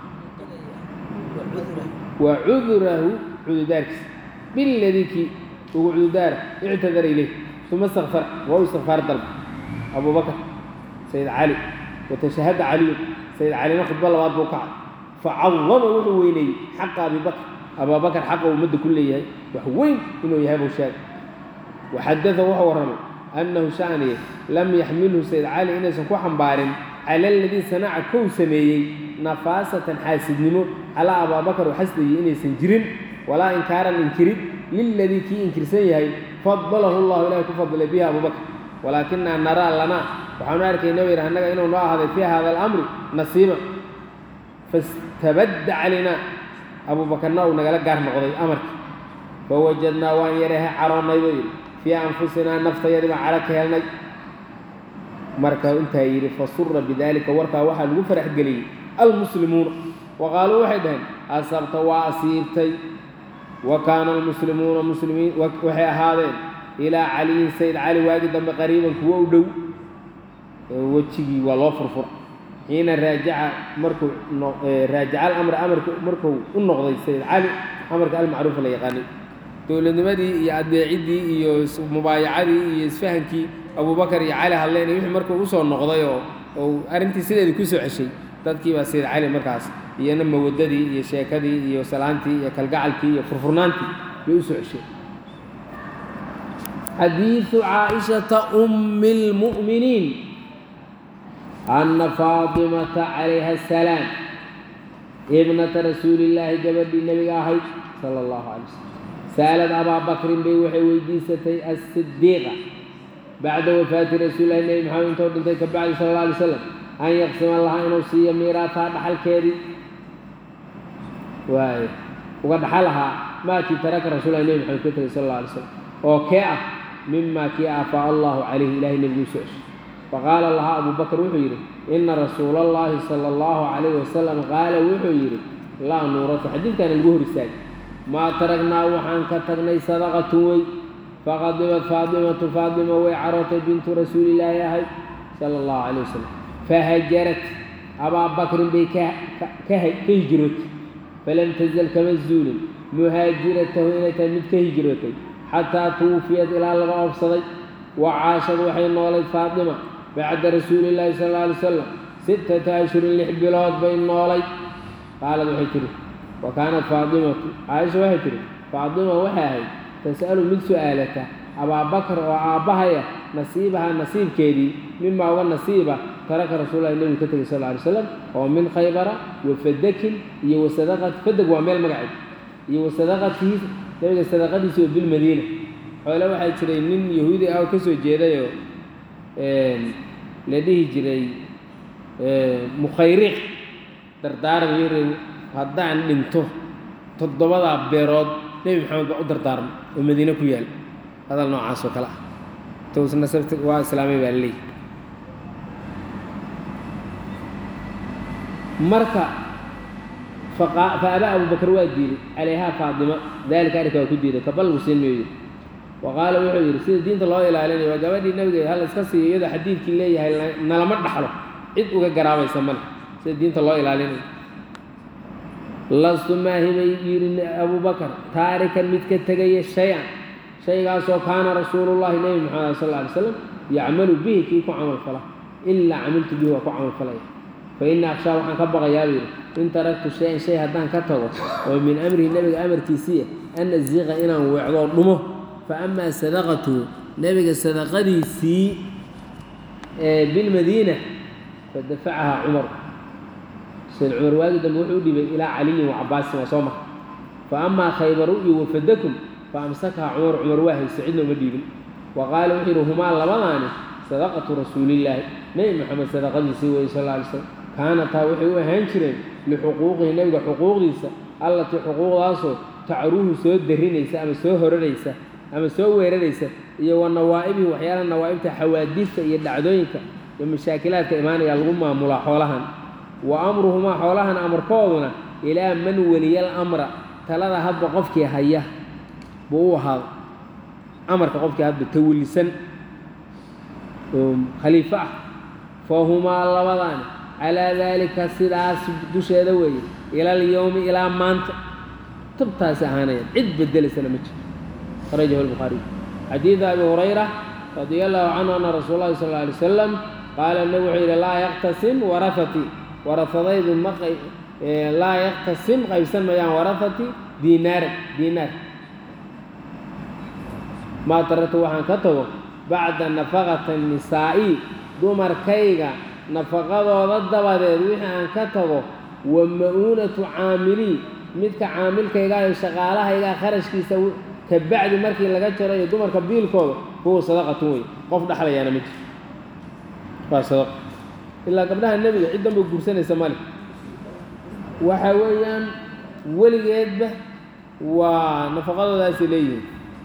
وعذره عذر دارك بالذي كي وقعد دار اعتذر إليه ثم استغفر وهو استغفار ضرب أبو بكر سيد علي وتشهد علي سيد علي ناخذ بالله وابو كعب فعظم وحويني حق أبي بكر أبا بكر حقه ومد كله وحوين إنه يهاب وشاد وحدثه وهو رمي أنه شأنه لم يحمله سيد علي إنه سنكو حنبار على الذي صنع كوسمي نفاسة حاسد نمو على أبا بكر وحسده إنه سنجرين ولا إنكارا إنكريد للذي كي إنكر سيهي فضله الله إله كفضل بها أبو بكر ولكننا نرى لنا وحنارك ينوير أنك إنه الله هذا في هذا الأمر نصيبا فاستبد علينا أبو بكر ناو نقال قار نقضي أمرك فوجدنا وان يريها عرون نيويل في أنفسنا نفط يرمى على كهلني مركا انت يري فصر بذلك وركا واحد وفرح قليل المسلمون وقالوا واحدا أصبت وأصيبتي وكان المسلمون مسلمين وحي هذين إلى علي سيد علي واجد قريبا كوودو وجهي والله فرفر حين راجع مركو راجع الأمر أمر مركو النقضي سيد علي أمرك المعروف اللي يقاني تقول إن مدي يعدي عدي مبايعتي يسفهنكي أبو بكر يعلى هاللين يروح مركو وصل النقضي أو أرنتي سيد كوسو عشي تذكي بس سيد علي مركز ينم وددي يشاكدي يسلانتي يكالجعلكي يفرفرنانتي بيوسع شيء. حديث عائشة أم المؤمنين أن فاطمة عليها السلام ابنة رسول الله جبل النبي آهي صلى الله عليه وسلم سألت أبا بكر بوحي ويديستي الصديقة بعد وفاة رسول الله النبي محمد صلى الله عليه وسلم أن يقسم الله إنه سي ميراثها دحل كيري واي وقد حلها ما كي ترك رسول الله النبي محمد صلى الله عليه وسلم وكاء مما كي أفاء الله عليه إله النبي سعش فقال الله أبو بكر وحيري إن رسول الله صلى الله عليه وسلم قال وحيري لا نورث حديث كان الجهر الساج ما تركنا وحن كترني صدقة وي فقدمت فاطمة فاطمة وعروة بنت رسول الله هاي صلى الله عليه وسلم فهجرت أبا بكر بك كهجرت فلم تزل كمزول مهاجرته إلى تمت كهجرتي حتى توفيت إلى الله صدي وعاشت وحي نولد فاطمة بعد رسول الله صلى الله عليه وسلم ستة أشهر لحبلات بين نولد قالت وحيتري وكانت فاطمة عائشة وحيتري فاطمة وحاهي تسأل من سؤالك أبا بكر وأباها نصيبها نصيب كيدي مما هو نصيبه ترك رسول الله النبي كتب صلى الله عليه وسلم ومن خيبر وفدكل يو صدقة فدك وعمل مقعد يو صدقة فيه نبي الصدقة دي سوى بالمدينة حولا waxay jiray nin yahuudi ah oo ka soo jeedayo ee ladii jiray ee mukhayriq dardaaran yiri haddaan dhinto toddobada beerood nabi maxamed baa u dardaarmay oo madiina ku yaal hadal noocaas oo kala ah toosna sabti waa islaamay baa leeyahay marka faqa faaba abu bakr waadi عليها فاطمه ذلك أنك كديد كبل وسمي وقال وحير سيد دين الله إلى علينا وجبدي النبي هل اسكسي يدا حديث كليه هل نلما دخلو عيد uga garaabay saman سيد دين الله إلى علينا لست ما هي يرين أبو بكر تاركا متك تجي شيئا شيء قاسو كان رسول الله النبي محمد صلى الله عليه وسلم يعمل به كيف عمل فلا إلا عملت به وعمل فلا فإن أخشى وحن كبغ يابير إن تركت شيئا شيء هدان كتغو ومن أمره النبي أمر كيسية أن الزيغ إنا وعضور نمه فأما صدقته نبي الصدقة سي بالمدينة فدفعها عمر سيد عمر واجد الموحود إلى علي وعباس وصومه فأما خيبر وفدكم فأمسكها عمر عمر واحد سعيدنا مديب وقال وحيرهما لبضان صدقة رسول الله نبي محمد صدقة سي صلى الله عليه وسلم كانت وحي وهانشرين لحقوقه النبي حقوق ليسا التي حقوق راسه تعروه سوى الدرينيسا أما سوى هرريسا أما سوى ويرريسا إيا والنوائبه وحيانا النوائب حوادث إيا الدعدوينك ومشاكلات إيمانية الغمة ملا حولها وأمرهما حولها أمر قوضنا إلى من ولي الأمر ثلاثة هب قفك هيا بوها أمر قفك هب تولي سن خليفة فهما اللبضان على ذلك السلاس دوش يدوي إلى اليوم إلى مانت تبتا سهانيا عد بدل سلامك خرجه البخاري حديث أبي هريرة رضي الله عنه أن رسول الله صلى الله عليه وسلم قال النبي لا يقتسم ورثتي ورثتي المقي لا يقتسم قيسا ميان ورثتي دينار دينار ما ترته وحن كتبه بعد نفقة النساء دمر كيغا نفقadooda dabadeed wixii aan ka tago wamaunatu aamili midka aamilkayga ay shaqaalahayga kharashkiisa ka bacdi markii laga jaray dumarka biilkooda kuwa sadaqatu way qof dhaxlayana mid waa sadaq illa gabdhaha nabiga ciidan buu guursanaysa mali waxa weeyaan waligeedba waa nafaqadoodaas leeyihiin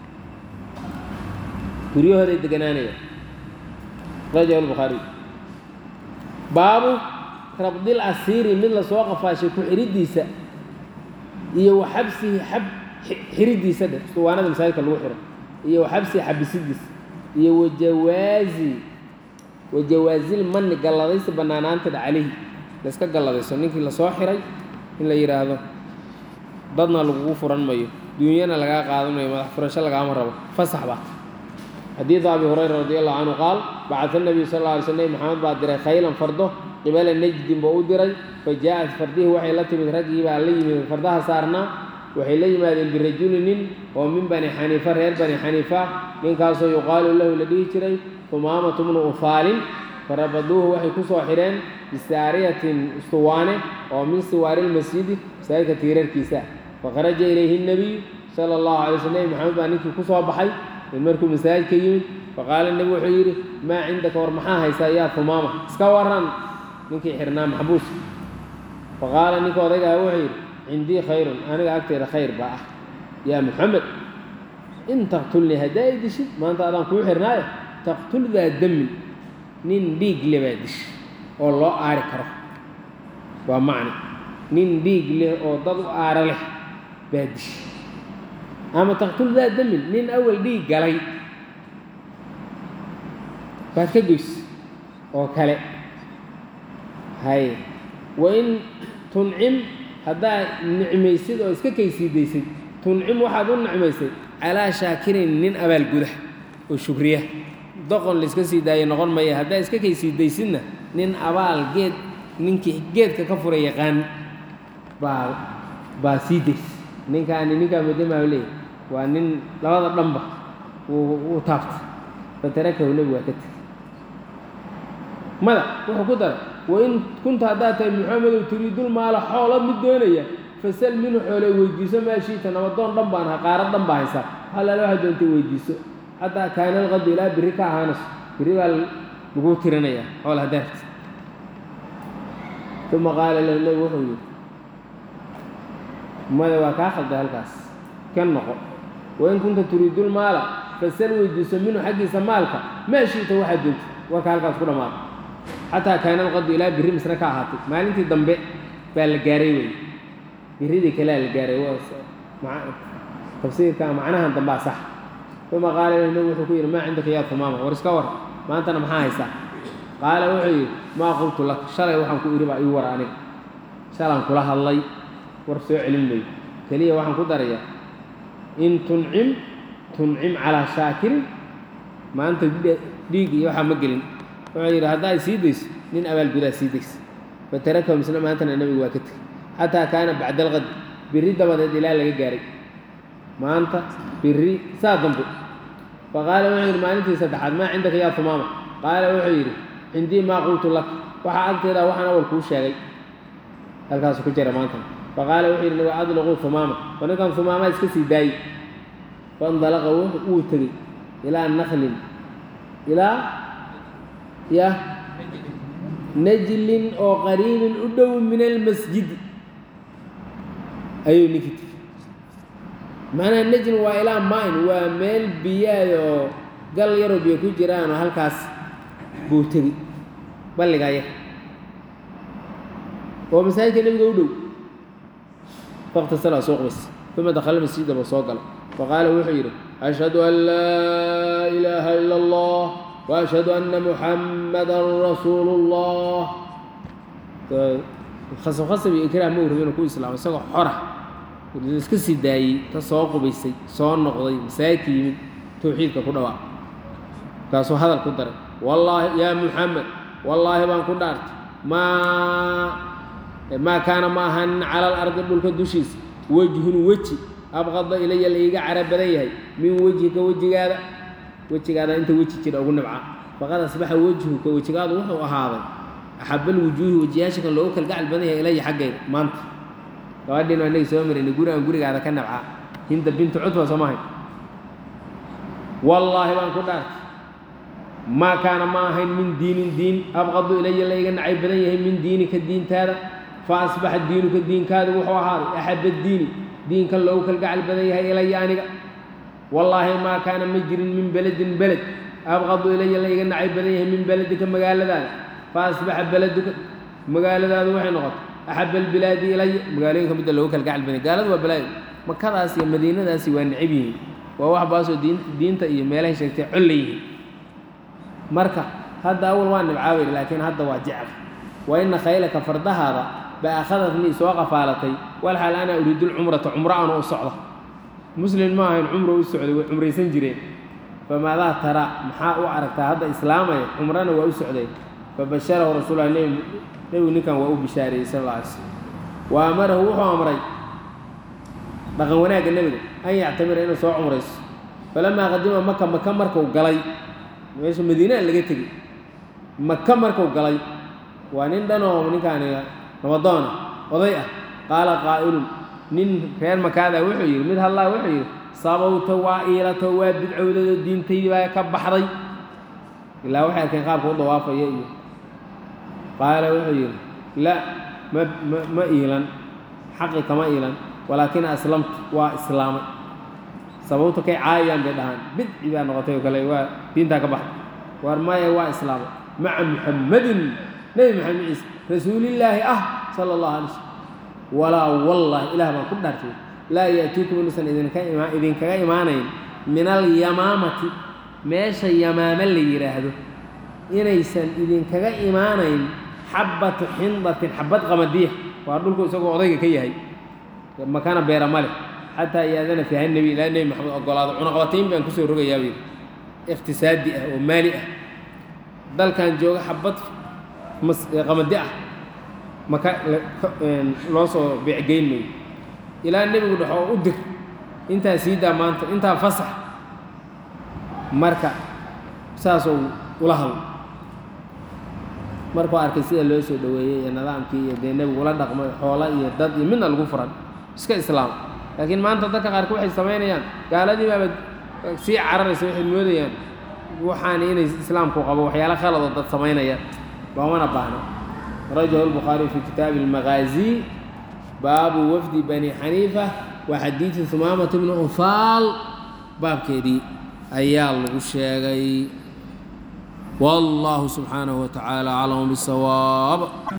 guriyahooda deganaanaya rajaa al-bukhari باب ربط الأسير من سواق فاشي كحريديسا إيه وحبسه حب حريديسا ده وانا ده مسايك الوحرة إيه وحبسه حبسيديس إيه وجوازي وجوازي المن قلديس بنانان تد عليه بس كقلديس نينك لا سو خيري in la yiraahdo dadna lagu furan mayo dunyana laga qaadanayo madax furasho laga ma rabo fasax ba حديث أبي هريرة رضي الله عنه قال بعث النبي صلى الله عليه وسلم محمد بعد خيلا فرده قبل النجد بودري فجاءت فرده وحي التي من رجل علي من فردها صارنا waxay la yimaadeen birajuli nin oo min bani xaniifa reer bani xaniifa ninkaasoo yuqaalu lahu la dhihi jiray humaamatu bnu ufaalin farabaduuhu waxay ku soo xidheen bisaariyatin ustuwaane oo min siwaari lmasjidi masaajidka tiirarkiisa faqaraja ilayhi nabiyu sala allahu alay sl nebi maxamed baa ninkii ku soo baxay markuu masaajidka yimid faqaala nebi wuxuu yidhi maa cindaka war maxaa haysaa yaa humaama iska waran ninkii xirnaa maxbuus faqaala ninka odaygaa wuxuu yidhi cindii khayrun aniga agteeda khayr baa ah yaa muxamed in taqtulnii haddaa i dishid maanta adaan kuu xirnaayo taqtul daa damin nin dhiig le baa dishi oo loo aari karo waa macni nin dhiig leh oo dad u aara leh baa dishi ama taqtul daa damin nin awal dhiig galay baad ka goys oo kale hay wain tuncim haddaad nicmaysid oo iska kaysiidaysid tuncim waxaad u nicmaysay calaa shaakirin nin abaalguda oo shukriya doqon la iska sii daaya noqon maya haddaad iska kaysiidaysidna nin abaal geed ninkii geedka ka fura yaqaan baa baa sii days ninkaani ninkaa madamaha leeyahy waa nin labada dhanba uu taabtay fatarakahu nebigu waa ka tegey mada wuxuu ku daray wain kunta haddaad tahay muxamedow turiidul maala xoolo mid doonaya fasal minhu xoole weydiiso maa shiita nabadoon dhan baan ha qaaro dhan baa haysaa halaala waxaad doontay weydiiso xataa kaana alqadu ilaa birri ka ahaanayso birri baa lagu tirinayaa xool haddaad rabtid uma qaala lahu nebigu wuxuu yidhi mada waa kaa khalday halkaas ka noqo wain kunta turiidul maala fasal weydiiso minhu xaggiisa maalka maa shiita waxaad doontay warka halkaas ku dhammaada xataa kaana alqadu ilaa birri misna ka ahaatay maalintii dambe baa la gaaray wey birridii kalea la gaaray tafsiirka macnahan dambaa sax uma qaala lahu nebigu wuxuu ku yidhi maa cindaka yaa humaama war iska war maantana maxaa haysaa qaala wuxuu yidhi maa qultu lak shalay waxaan ku idhi baa ii war aniga shalaan kula hadlay war soo celin mayo keliya waxaan ku darayaa in tuncim tuncim calaa shaakirin maanta dhiig iyo waxaa ma gelin wuxuu yidhi haddaa sii dayso nin abaalgudaa sii daysa fatarakahu misna maantana nebigu waa ka tegey xataa kaana bacda alqad birri dabadeed ilaa laga gaaray maanta birri saa dambe faqaala wuxuu yidhi maalintii saddexaad maa cindaka yaa humaama qaala wuxuu yidhi cindii maa qultu lak waxaa agteedaa waxaan awal kuu sheegay halkaasu ku jira maantana faqaala wuxuu yidhi nabiga adliquu humaama wa ninkan humaamaa iska sii daayey faindalaqa wuu tegey ilaa naklin ilaa ya najlin oo qariibin u dhow min almasjidi ayuu ninkii tegey macnaha najlin waa ilaa maain waa meel biyaay oo gal yaroo biyo ku jiraan oo halkaas buu tegey balligaya oo masaajidka nebiga u dhow faqtasala soo qubays uma dakhala masjida buu soo galay faqaala wuxuu yidhi ashhadu an laa ilaaha ila allah وأشهد أن محمدا رسول الله خصم خصم إكرام مورد إنه كل إسلام سقى حرة iska sii daayey ka soo qubaysay soo noqday masaajidka yimid tawxiidka ku dhawaaq kaasoo hadal ku daray wallaahi yaa muxamed wallaahi baan ku dhaartay maa maa kaana ma ahanin cala alardi dhulka dushiisa wejhun weji abqada ilaya la iiga cara badan yahay min wejhika wejigaada wejigaada inta weji jira ugu nabca faqad asbaxa wejhuka wejigaadu wuxuu ahaaday axabal wujuuhi wejiyaasha kan loogu kalgacal badan yahay ilaya xaggayda maanta gabadhiin waa inagii soo marayna guri aan gurigaada ka nabca hinda bintu cutba soo mahayn wallaahi baan ku dhaartay maa kaana ma ahayn min diinin diin abqadu ilaya la iga nacay badan yahay min diinika diintaada fa asbaxa diinuka diinkaada wuxuu ahaaday axaba diini diinkan loogu kalgacal badan yahay ilaya aniga wallaahi maa kaana ma jirin min beledin beled abqadu ilaya la iga nacay badan yahay min beledika magaaladaada fa asbaxa beleduka magaaladaadu waxay noqotay axab albilaadi ilaya magaalooyinka midda loogu kalgacal badan yahay gaaladu waa balaad makadaas iyo madiinadaasi waa necab yihiin waa wax baasoo diin diinta iyo meelahay sheegtay col leeyihiin marka hadda awal waa nibcaabay laakiin hadda waa jecel wa ina khaylaka fardahaada ba akhadatnii soo qafaalatay walxaal ana uriidu lcumrata cumro aanu u socdo muslim ma ahayn cumro u socday way cumraysan jireen famaadaa tara maxaa u aragtaa hadda islaamaya cumrana waa u socday fabasharahu rasuullah nebi nebigu ninkan waa u bishaareeyey sal alla alay slam wa amarahu wuxuu amray dhaqan wanaagga nebiga an yactamira inuu soo cumrayso falamaa qadima maka maka markuu galay meesha madiina laga tegey maka markuu galay waa nin dhan oo ninkaani rabadoona oday ah qaala qaa'ilun nin reer makaada wuxuu yidhi mid hadlaa wuxuu yidhi sabawta waa iilato waa bidcowdado diintaydii baa ka baxday ilaa waxay arkeen qaabka u dawaafaya iyo qaala wuxuu yidhi la ma ma ma iilan xaqi kama iilan walaakin aslamtu waa islaamay sababta kay caayaan bay dhahaan bidci baa noqotay oo kale waa diintaa ka baxday war maya waa islaamay maca muxammadin nebi maxamed ciise rasuulillaahi ah sala allahu alay wasalam walaa wallahi ilaah baan ku dhaartay laa ya'tiikum inuusan idinka imaa idinkaga imaanayn min alyamaamati meesha yamaama la yidhaahdo inaysan idinkaga imaanayn xabbatu xindatin xabbad qamadiya waa dhulku isagoo odayga ka yahay makana beera male xataa yaadana fiiha nebi ilaa nebi maxamed ogolaado cunaqabatayn baan kusoo rogayaa buu yidhi iqtisaadi ah oo maali ah dalkan jooga xabbad qamadi ah maka loo soo beecgeyn mayo ilaa nebigu dhaxo u dir intaa siidaa maanta intaa fasax marka saasoo ula hadlo markuu arkay sida loo soo dhaweeyey iyo nidaamkii iyo dee nebigu ula dhaqmay xoola iyo dad iyo midna lagu furan iska islaam laakiin maanta dadka qaarka waxay samaynayaan gaaladii baaba sii cararaysa waxay moodayaan waxaana inay islaamku qabo waxyaalo khaladoo dad samaynayaan loomana baahna rajahu الbukhaariي fi kitaabi الmagaazi baabu wafdi bani xaniifa wa xadiidi humaamata bni ufaal baabkeedii ayaa lagu sheegay wallahu subxaanahu wa tacaala aclamu bisawaab